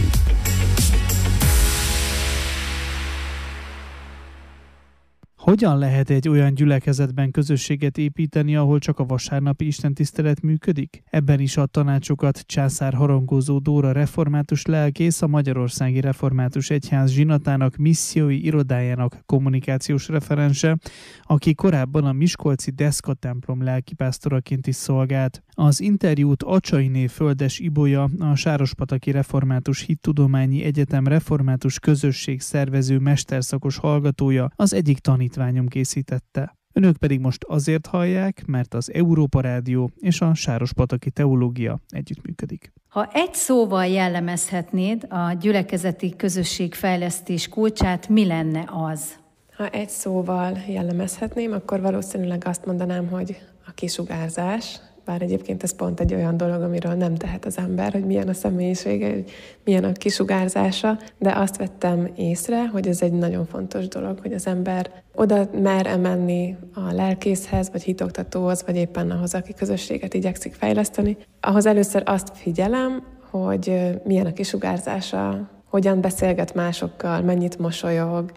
S3: Hogyan lehet egy olyan gyülekezetben közösséget építeni, ahol csak a vasárnapi istentisztelet működik? Ebben is ad tanácsokat Császár Harangozó Dóra református lelkész, a Magyarországi Református Egyház zsinatának missziói irodájának kommunikációs referense, aki korábban a miskolci Deszka templom lelkipásztoraként is szolgált. Az interjút Acsainé Földes Ibolya, a Sárospataki Református Hittudományi Egyetem református közösség szervező mesterszakos hallgatója, az egyik tanítványom készítette. Önök pedig most azért hallják, mert az Európa Rádió és a Sárospataki Teológia együttműködik.
S9: Ha egy szóval jellemezhetnéd a gyülekezeti közösségfejlesztés kulcsát, mi lenne az?
S5: Ha egy szóval jellemezhetném, akkor valószínűleg azt mondanám, hogy a kisugárzás. Bár egyébként ez pont egy olyan dolog, amiről nem tehet az ember, hogy milyen a személyisége, hogy milyen a kisugárzása, de azt vettem észre, hogy ez egy nagyon fontos dolog, hogy az ember oda mer menni a lelkészhez, vagy hitoktatóhoz, vagy éppen ahhoz, aki közösséget igyekszik fejleszteni. Ahhoz először azt figyelem, hogy milyen a kisugárzása, hogyan beszélget másokkal, mennyit mosolyog,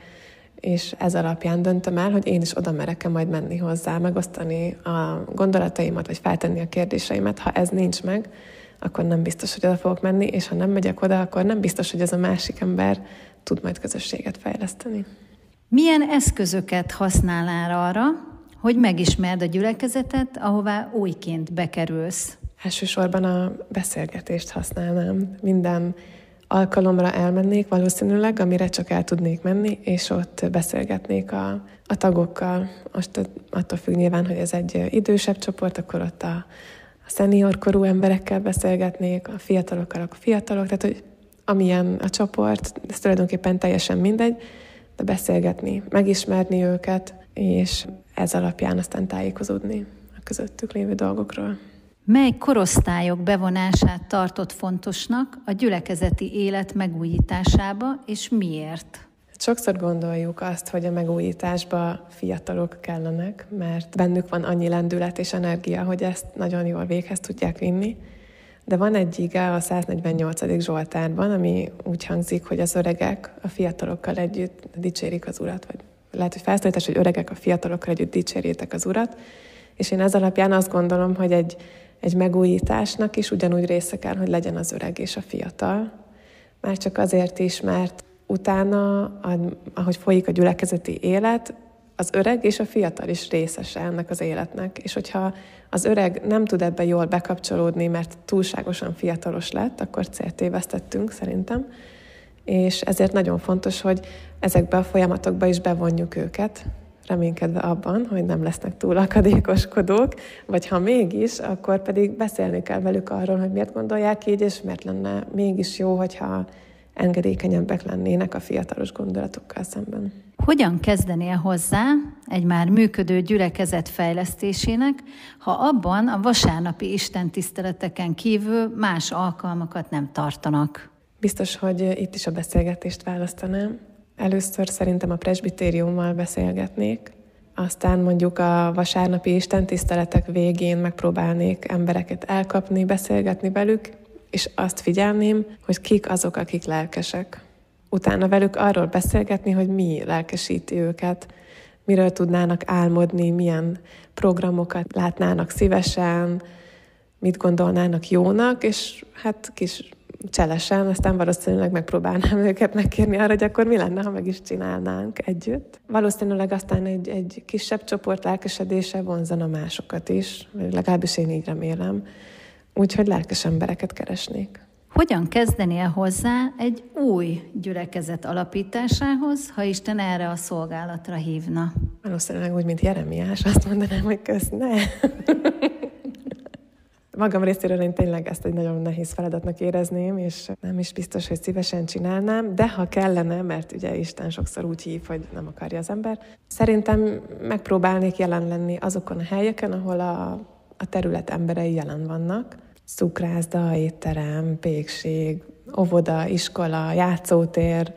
S5: és ez alapján döntöm el, hogy én is oda merek-e majd menni hozzá, megosztani a gondolataimat, vagy feltenni a kérdéseimet. Ha ez nincs meg, akkor nem biztos, hogy oda fogok menni, és ha nem megyek oda, akkor nem biztos, hogy ez a másik ember tud majd közösséget fejleszteni.
S9: Milyen eszközöket használnál arra, hogy megismerd a gyülekezetet, ahová újként bekerülsz?
S5: Elsősorban a beszélgetést használnám. Minden alkalomra elmennék valószínűleg, amire csak el tudnék menni, és ott beszélgetnék a, a tagokkal. Most attól függ nyilván, hogy ez egy idősebb csoport, akkor ott a, a szeniorkorú emberekkel beszélgetnék, a fiatalokkal, a fiatalok, tehát hogy amilyen a csoport, ez tulajdonképpen teljesen mindegy, de beszélgetni, megismerni őket, és ez alapján aztán tájékozódni a közöttük lévő dolgokról.
S9: Mely korosztályok bevonását tartott fontosnak a gyülekezeti élet megújításába, és miért?
S5: Sokszor gondoljuk azt, hogy a megújításba fiatalok kellenek, mert bennük van annyi lendület és energia, hogy ezt nagyon jól véghez tudják vinni. De van egy ige a száznegyvennyolcadik Zsoltárban, ami úgy hangzik, hogy az öregek a fiatalokkal együtt dicsérik az Urat, vagy lehet, hogy felszólítás, hogy öregek a fiatalokkal együtt dicsérjétek az Urat. És én ez alapján azt gondolom, hogy egy Egy megújításnak is ugyanúgy része kell, hogy legyen az öreg és a fiatal. Már csak azért is, mert utána, ahogy folyik a gyülekezeti élet, az öreg és a fiatal is részese ennek az életnek. És hogyha az öreg nem tud ebbe jól bekapcsolódni, mert túlságosan fiatalos lett, akkor célt tévesztettünk szerintem. És ezért nagyon fontos, hogy ezekbe a folyamatokba is bevonjuk őket, reménykedve abban, hogy nem lesznek túl akadékoskodók, vagy ha mégis, akkor pedig beszélni kell velük arról, hogy miért gondolják így, és miért lenne mégis jó, hogyha engedékenyebbek lennének a fiatalos gondolatokkal szemben.
S9: Hogyan kezdenél hozzá egy már működő gyülekezet fejlesztésének, ha abban a vasárnapi istentiszteleteken kívül más alkalmakat nem tartanak?
S5: Biztos, hogy itt is a beszélgetést választanám. Először szerintem a presbitériummal beszélgetnék, aztán mondjuk a vasárnapi istentiszteletek végén megpróbálnék embereket elkapni, beszélgetni velük, és azt figyelném, hogy kik azok, akik lelkesek. Utána velük arról beszélgetni, hogy mi lelkesíti őket, miről tudnának álmodni, milyen programokat látnának szívesen, mit gondolnának jónak, és hát kis cselesen, aztán valószínűleg megpróbálnám őket megkérni arra, hogy akkor mi lenne, ha meg is csinálnánk együtt. Valószínűleg aztán egy, egy kisebb csoport lelkesedése vonzana másokat is, vagy legalábbis én így remélem. Úgyhogy lelkes embereket keresnék.
S9: Hogyan kezdenél hozzá egy új gyülekezet alapításához, ha Isten erre a szolgálatra hívna?
S5: Valószínűleg úgy, mint Jeremiás, azt mondanám, hogy kösz, ne! Magam részéről én tényleg ezt egy nagyon nehéz feladatnak érezném, és nem is biztos, hogy szívesen csinálnám, de ha kellene, mert ugye Isten sokszor úgy hív, hogy nem akarja az ember, szerintem megpróbálnék jelen lenni azokon a helyeken, ahol a, a terület emberei jelen vannak. cukrászda, étterem, pékség, óvoda, iskola, játszótér,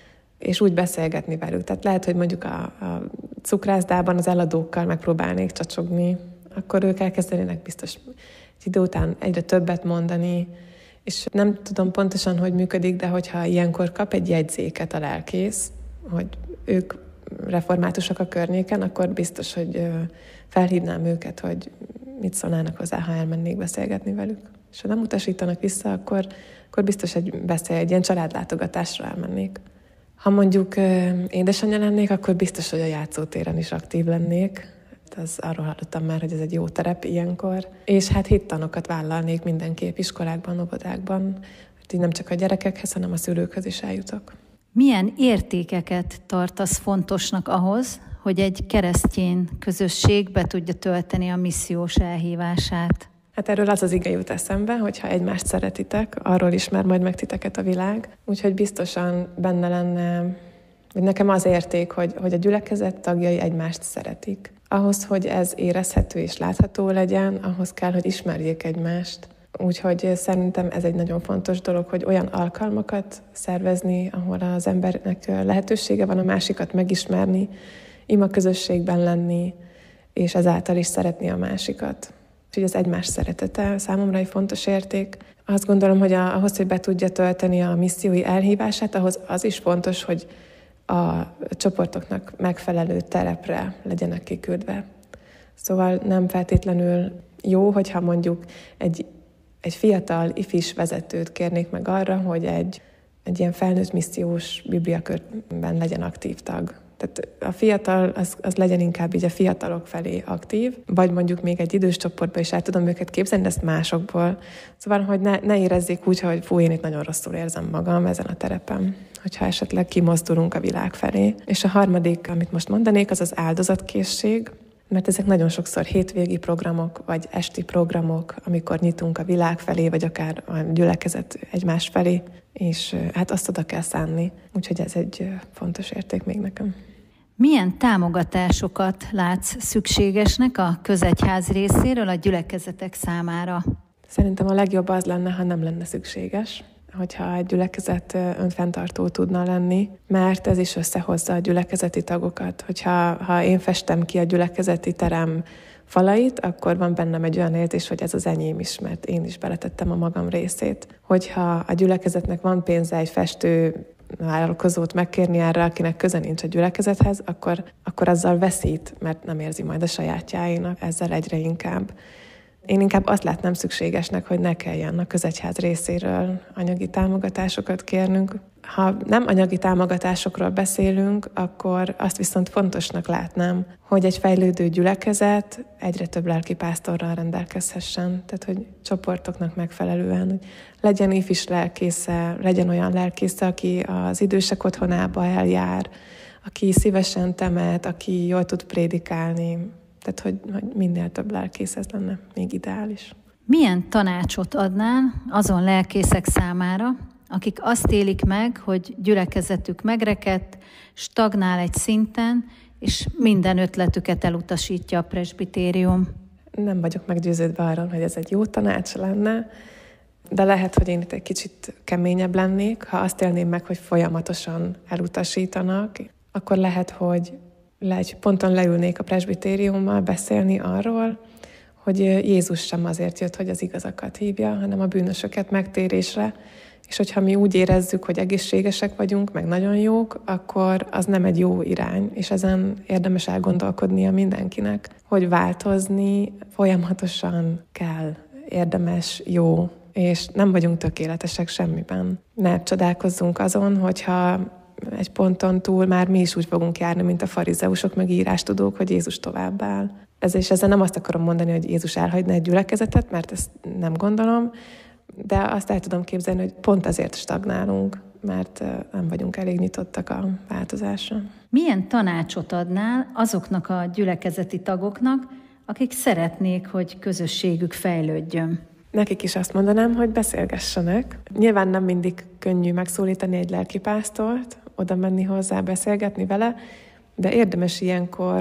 S5: és úgy beszélgetni velük. Tehát lehet, hogy mondjuk a, a cukrászdában az eladókkal megpróbálnék csacsogni, akkor ők elkezdenének biztos egy idő után egyre többet mondani, és nem tudom pontosan, hogy működik, de hogyha ilyenkor kap egy jegyzéket a lelkész, hogy ők reformátusok a környéken, akkor biztos, hogy felhívnám őket, hogy mit szólnának hozzá, ha elmennék beszélgetni velük. És ha nem utasítanak vissza, akkor, akkor biztos egy beszél, egy ilyen családlátogatásra elmennék. Ha mondjuk édesanyja lennék, akkor biztos, hogy a játszótéren is aktív lennék. Az, arról hallottam már, hogy ez egy jó terep ilyenkor. És hát hittanokat vállalnék mindenképp iskolákban, óvodákban, hogy így nem csak a gyerekekhez, hanem a szülőkhöz is eljutok.
S9: Milyen értékeket tartasz fontosnak ahhoz, hogy egy keresztény közösség be tudja tölteni a missziós elhívását?
S5: Hát erről az az ige jut eszembe, hogyha egymást szeretitek, arról ismer majd meg titeket a világ. Úgyhogy biztosan benne lenne, hogy nekem az érték, hogy, hogy a gyülekezet tagjai egymást szeretik. Ahhoz, hogy ez érezhető és látható legyen, ahhoz kell, hogy ismerjék egymást. Úgyhogy szerintem ez egy nagyon fontos dolog, hogy olyan alkalmakat szervezni, ahol az embernek lehetősége van a másikat megismerni, ima közösségben lenni, és ezáltal is szeretni a másikat. Úgyhogy az egymás szeretete számomra egy fontos érték. Azt gondolom, hogy ahhoz, hogy be tudja tölteni a missziói elhívását, ahhoz az is fontos, hogy a csoportoknak megfelelő terepre legyenek kiküldve. Szóval nem feltétlenül jó, hogyha mondjuk egy, egy fiatal ifis vezetőt kérnék meg arra, hogy egy, egy ilyen felnőtt missziós bibliakörben legyen aktív tag. Tehát a fiatal, az, az legyen inkább így a fiatalok felé aktív, vagy mondjuk még egy idős csoportban is el tudom őket képzelni, de ezt másokból. Szóval, hogy ne, ne érezzék úgy, hogy fú, én itt nagyon rosszul érzem magam ezen a terepen, hogyha esetleg kimozdulunk a világ felé. És a harmadik, amit most mondanék, az az áldozatkészség, mert ezek nagyon sokszor hétvégi programok, vagy esti programok, amikor nyitunk a világ felé, vagy akár a gyülekezet egymás felé, és hát azt oda kell szánni. Úgyhogy ez egy fontos érték még nekem.
S9: Milyen támogatásokat látsz szükségesnek a közegyház részéről a gyülekezetek számára?
S5: Szerintem a legjobb az lenne, ha nem lenne szükséges, hogyha egy gyülekezet önfenntartó tudna lenni, mert ez is összehozza a gyülekezeti tagokat. Hogyha ha én festem ki a gyülekezeti terem falait, akkor van bennem egy olyan érzés, hogy ez az enyém is, mert én is beletettem a magam részét. Hogyha a gyülekezetnek van pénze egy festő vállalkozót megkérni erre, akinek köze nincs a gyülekezethez, akkor, akkor azzal veszít, mert nem érzi majd a sajátjáinak, ezzel egyre inkább. Én inkább azt látnám szükségesnek, hogy ne kelljen a közegyház részéről anyagi támogatásokat kérnünk. Ha nem anyagi támogatásokról beszélünk, akkor azt viszont fontosnak látnám, hogy egy fejlődő gyülekezet egyre több lelkipásztorral rendelkezhessen, tehát hogy csoportoknak megfelelően, hogy legyen ifis lelkésze, legyen olyan lelkésze, aki az idősek otthonába eljár, aki szívesen temet, aki jól tud prédikálni, tehát hogy, hogy minél több lelkész ez lenne még ideális.
S9: Milyen tanácsot adnál azon lelkészek számára, akik azt élik meg, hogy gyülekezetük megrekedt, stagnál egy szinten, és minden ötletüket elutasítja a presbitérium?
S5: Nem vagyok meggyőződve arról, hogy ez egy jó tanács lenne, de lehet, hogy én itt egy kicsit keményebb lennék. Ha azt élném meg, hogy folyamatosan elutasítanak, akkor lehet, hogy egy ponton leülnék a presbitériummal beszélni arról, hogy Jézus sem azért jött, hogy az igazakat hívja, hanem a bűnösöket megtérésre, és hogyha mi úgy érezzük, hogy egészségesek vagyunk, meg nagyon jók, akkor az nem egy jó irány, és ezen érdemes elgondolkodnia mindenkinek, hogy változni folyamatosan kell, érdemes, jó, és nem vagyunk tökéletesek semmiben. Ne csodálkozzunk azon, hogyha egy ponton túl már mi is úgy fogunk járni, mint a farizeusok, meg írástudók, hogy Jézus tovább áll. Ez, és ezzel nem azt akarom mondani, hogy Jézus elhagyna egy gyülekezetet, mert ezt nem gondolom, de azt el tudom képzelni, hogy pont azért stagnálunk, mert nem vagyunk elég nyitottak a változásra.
S9: Milyen tanácsot adnál azoknak a gyülekezeti tagoknak, akik szeretnék, hogy közösségük fejlődjön?
S5: Nekik is azt mondanám, hogy beszélgessenek. Nyilván nem mindig könnyű megszólítani egy lelkipásztort, oda menni hozzá, beszélgetni vele, de érdemes ilyenkor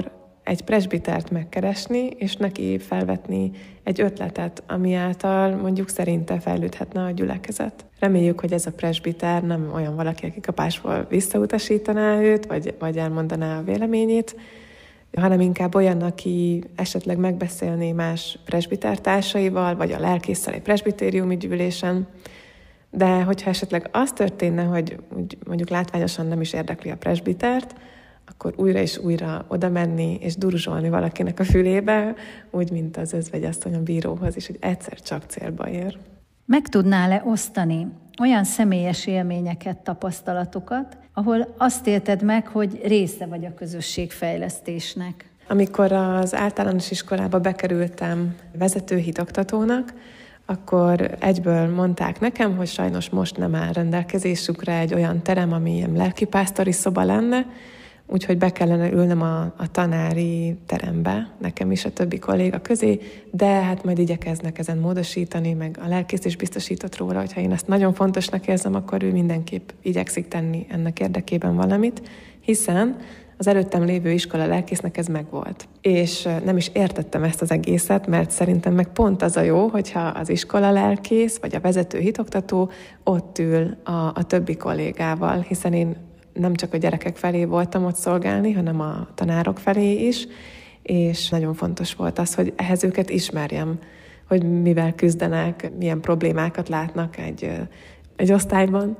S5: egy presbitert megkeresni, és neki felvetni egy ötletet, ami által mondjuk szerinte fejlődhetne a gyülekezet. Reméljük, hogy ez a presbiter nem olyan valaki, aki kapásból visszautasítaná őt, vagy, vagy elmondaná a véleményét, hanem inkább olyan, aki esetleg megbeszélné más presbitertársaival, vagy a lelkésszel egy presbitériumi gyűlésen. De hogyha esetleg az történne, hogy mondjuk látványosan nem is érdekli a presbitert, akkor újra és újra oda menni és durzsolni valakinek a fülébe, úgy, mint az özvegyasszony a bíróhoz is, hogy egyszer csak célba ér.
S9: Meg tudnál-e osztani olyan személyes élményeket, tapasztalatokat, ahol azt élted meg, hogy része vagy a közösségfejlesztésnek?
S5: Amikor az általános iskolába bekerültem vezetőhitoktatónak, akkor egyből mondták nekem, hogy sajnos most nem áll rendelkezésükre egy olyan terem, ami ilyen lelkipásztori szoba lenne, úgyhogy be kellene ülnem a, a tanári terembe, nekem is a többi kolléga közé, de hát majd igyekeznek ezen módosítani, meg a lelkész is biztosított róla, hogyha én ezt nagyon fontosnak érzem, akkor ő mindenképp igyekszik tenni ennek érdekében valamit, hiszen az előttem lévő iskola lelkésznek ez megvolt. És nem is értettem ezt az egészet, mert szerintem meg pont az a jó, hogyha az iskola lelkész, vagy a vezető hitoktató ott ül a, a többi kollégával, hiszen én nem csak a gyerekek felé voltam ott szolgálni, hanem a tanárok felé is, és nagyon fontos volt az, hogy ehhez őket ismerjem, hogy mivel küzdenek, milyen problémákat látnak egy, egy osztályban,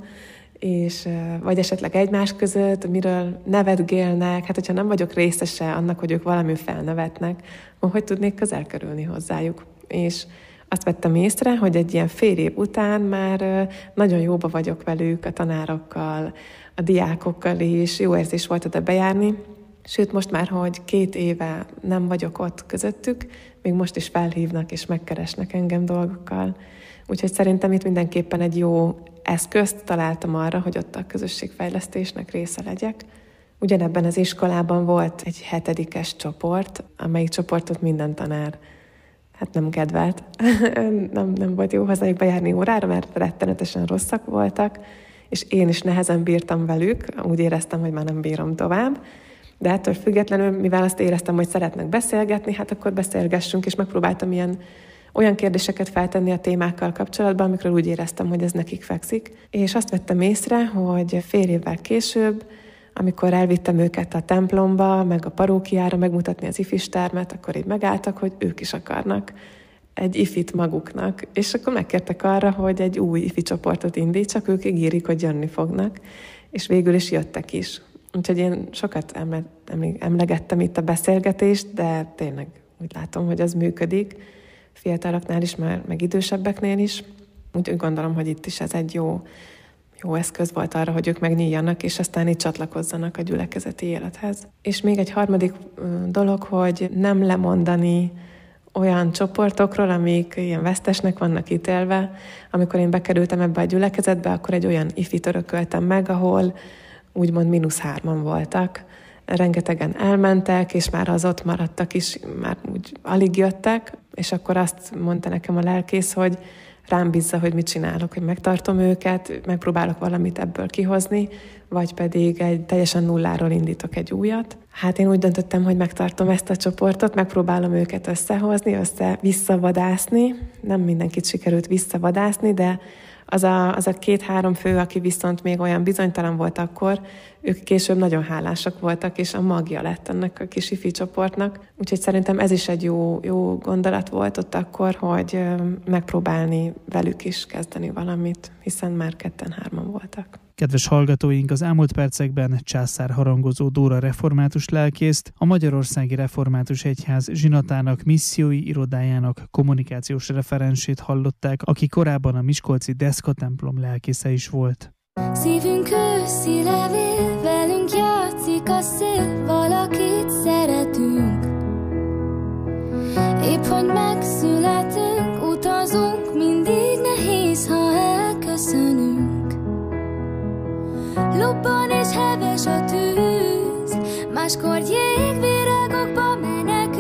S5: és vagy esetleg egymás között, miről nevetgélnek, hát hogyha nem vagyok részese annak, hogy ők valami felnevetnek, hogy tudnék közel kerülni hozzájuk. És azt vettem észre, hogy egy ilyen fél év után már nagyon jóba vagyok velük, a tanárokkal, a diákokkal is, jó érzés volt oda bejárni, sőt most már, hogy két éve nem vagyok ott közöttük, még most is felhívnak és megkeresnek engem dolgokkal. Úgyhogy szerintem itt mindenképpen egy jó eszközt találtam arra, hogy ott a közösségfejlesztésnek része legyek. Ugyanebben az iskolában volt egy hetedikes csoport, amelyik csoportot minden tanár hát nem kedvelt. nem, nem volt jó hozzájuk bejárni órára, mert rettenetesen rosszak voltak, és én is nehezen bírtam velük, úgy éreztem, hogy már nem bírom tovább. De ettől függetlenül, mivel azt éreztem, hogy szeretnek beszélgetni, hát akkor beszélgessünk, és megpróbáltam ilyen olyan kérdéseket feltenni a témákkal kapcsolatban, amikről úgy éreztem, hogy ez nekik fekszik. És azt vettem észre, hogy fél évvel később, amikor elvittem őket a templomba, meg a parókiára megmutatni az ifistermet, akkor így megálltak, hogy ők is akarnak egy ifit maguknak. És akkor megkértek arra, hogy egy új ifi csoportot indítsak, ők ígérik, hogy jönni fognak. És végül is jöttek is. Úgyhogy én sokat emle- emlegettem itt a beszélgetést, de tényleg úgy látom, hogy az működik. Fiataloknál is, meg idősebbeknél is. Úgyhogy gondolom, hogy itt is ez egy jó, jó eszköz volt arra, hogy ők megnyíljanak, és aztán így csatlakozzanak a gyülekezeti élethez. És még egy harmadik dolog, hogy nem lemondani olyan csoportokról, amik ilyen vesztesnek vannak ítélve. Amikor én bekerültem ebbe a gyülekezetbe, akkor egy olyan ifit örököltem meg, ahol úgymond mínusz hárman voltak. Rengetegen elmentek, és már az ott maradtak is, már úgy alig jöttek, és akkor azt mondta nekem a lelkész, hogy rám bízza, hogy mit csinálok, hogy megtartom őket, megpróbálok valamit ebből kihozni, vagy pedig egy teljesen nulláról indítok egy újat. Hát én úgy döntöttem, hogy megtartom ezt a csoportot, megpróbálom őket összehozni, össze visszavadászni. Nem mindenkit sikerült visszavadászni, de az a, az a két-három fő, aki viszont még olyan bizonytalan volt akkor, ők később nagyon hálásak voltak, és a magja lett ennek a kis ifi csoportnak. Úgyhogy szerintem ez is egy jó, jó gondolat volt ott akkor, hogy megpróbálni velük is kezdeni valamit, hiszen már ketten-hárman voltak.
S3: Kedves hallgatóink, az elmúlt percekben Császár Harangozó Dóra református lelkészt, a Magyarországi Református Egyház zsinatának missziói irodájának kommunikációs referensét hallották, aki korábban a miskolci Deszka templom lelkésze is volt.
S10: Szívünk őszi levél, velünk játszik a szél, valakit szeretünk. Épp hogy megszületünk, utazunk, mindig nehéz, ha elköszönünk. Lobban és heves a tűz, máskor jégvirágokba menekül.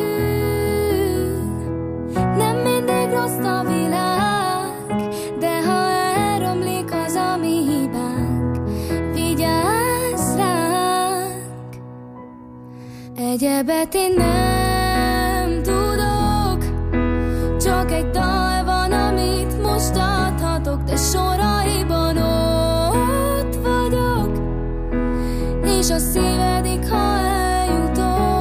S10: Nem mindig rossz a világ, de ha elromlik az, ami hibánk, vigyázz ránk. Egyebet én nem tudok, csak egy dal van, amit most adhatok, de soraiban ott vagyok, és a szívedig, ha eljutok.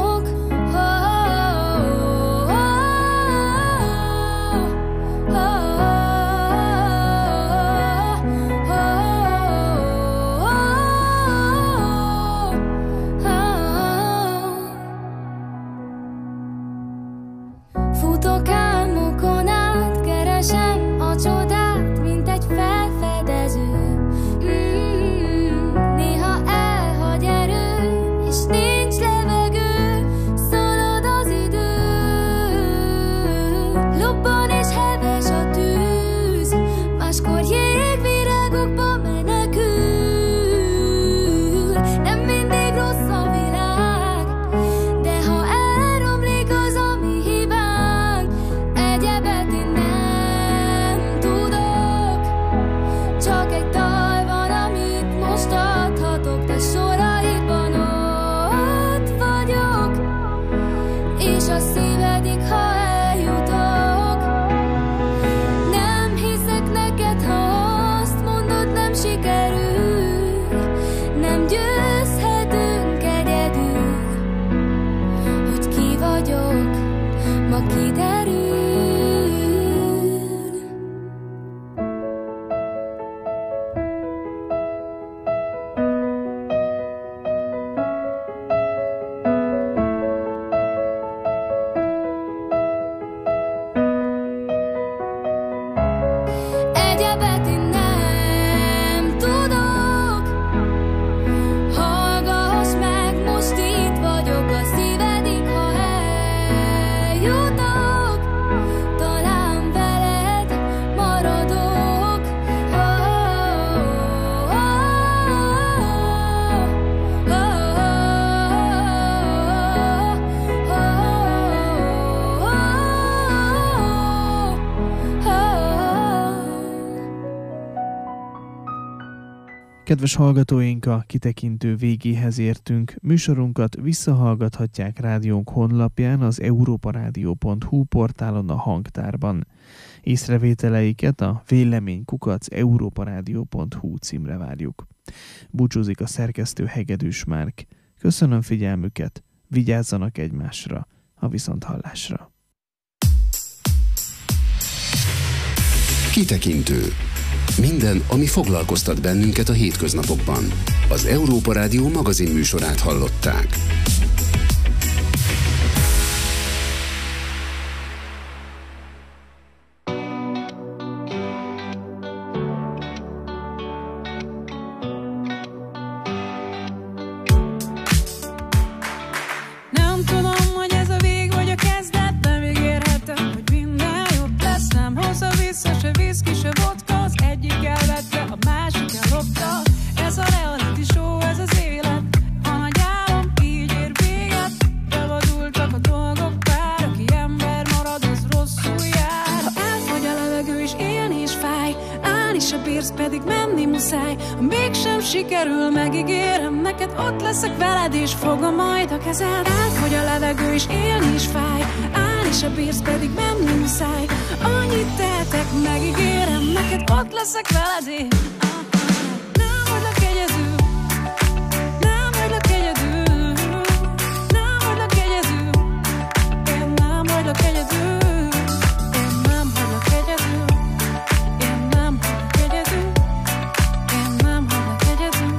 S10: Futok álmokon át, keresem a csodát, mint egy felfedező. Mm-hmm. Néha elhagy erő, és nincs levegő, szalad az idő. Lobban és heves a tűz, máskor jégvirágokba menekül. Nem mindig rossz a világ, de ha elromlik az, ami hibánk, egyebet én nem tudok, csak egy dal van, amit most adhatok, de soraiban ott vagyok, és a szívedig, ha eljutok. Nem hiszek neked, ha azt mondod, nem sikerül, nem győzhetünk egyedül, hogy ki vagyok, ma kiderül. Egyebet én nem tudok, hallgass meg, most itt vagyok, a szívedig, ha eljutok, talán veled maradok. Oh, oh, oh, oh, oh, oh.
S3: Kedves hallgatóink, a kitekintő végéhez értünk. Műsorunkat visszahallgathatják rádiónk honlapján, az európarádió pont hu portálon, a hangtárban. Észrevételeiket a véleménykukac európarádió pont hu címre várjuk. Búcsúzik a szerkesztő Hegedűs Márk. Köszönöm figyelmüket, vigyázzanak egymásra, a viszonthallásra.
S1: Kitekintő. Minden, ami foglalkoztat bennünket a hétköznapokban. Az Európa Rádió magazin műsorát hallották.
S7: Nem tudom, hogy ez a vég vagy a kezdet, de még érhetem, hogy minden jobb lesz. Nem hozza vissza se viszki, se vodka, az egyik elvette, a másik ellopta. Ez a reality show, ez az élet, ha nagy álom így ér véget. Bevadultak a dolgok, pár, aki ember marad, az rosszul jár. Ha elfogy a levegő és élni is fáj, állni se bírsz, pedig menni muszáj. Ha mégsem sikerül, megígérem neked, ott leszek veled és fogom majd a kezed. Elfogy a levegő és élni is fáj, állni se bírsz, pedig menni muszáj. Annyit tehetek, megígérem neked, ott leszek veled és nem hagylak egyedül, nem hagylak egyedül, nem hagylak egyedül, én nem hagylak egyedül, én nem hagylak egyedül, én nem hagylak egyedül, én nem hagylak egyedül.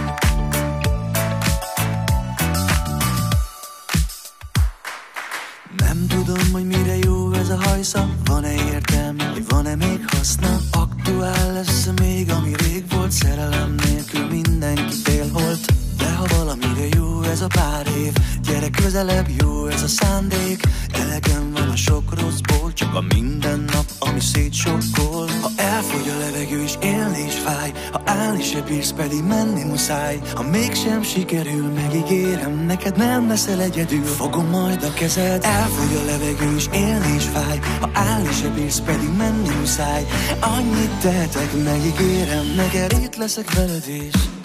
S6: Nem tudom, hogy mire jó ez a hajsza, van-e értelme, vagy van-e még haszna? Aktuál lesz még, ami rég volt, szerelem nélkül mindenki félholt. De ha valamire jó ez a pár év, gyere közelebb, jó ez a szándék. Elegem van a sok rosszból, csak a mindennap, ami szétsokkol. Ha elfogy a levegő és élni is fáj, ha állni se bírsz, pedig menni muszáj. Ha mégsem sikerül, megígérem neked, nem leszel egyedül, fogom majd a kezed. Elfogy a levegő és élni is fáj, ha állni se bírsz, pedig menni muszáj. Annyit tehetek, megígérem neked, itt leszek veled és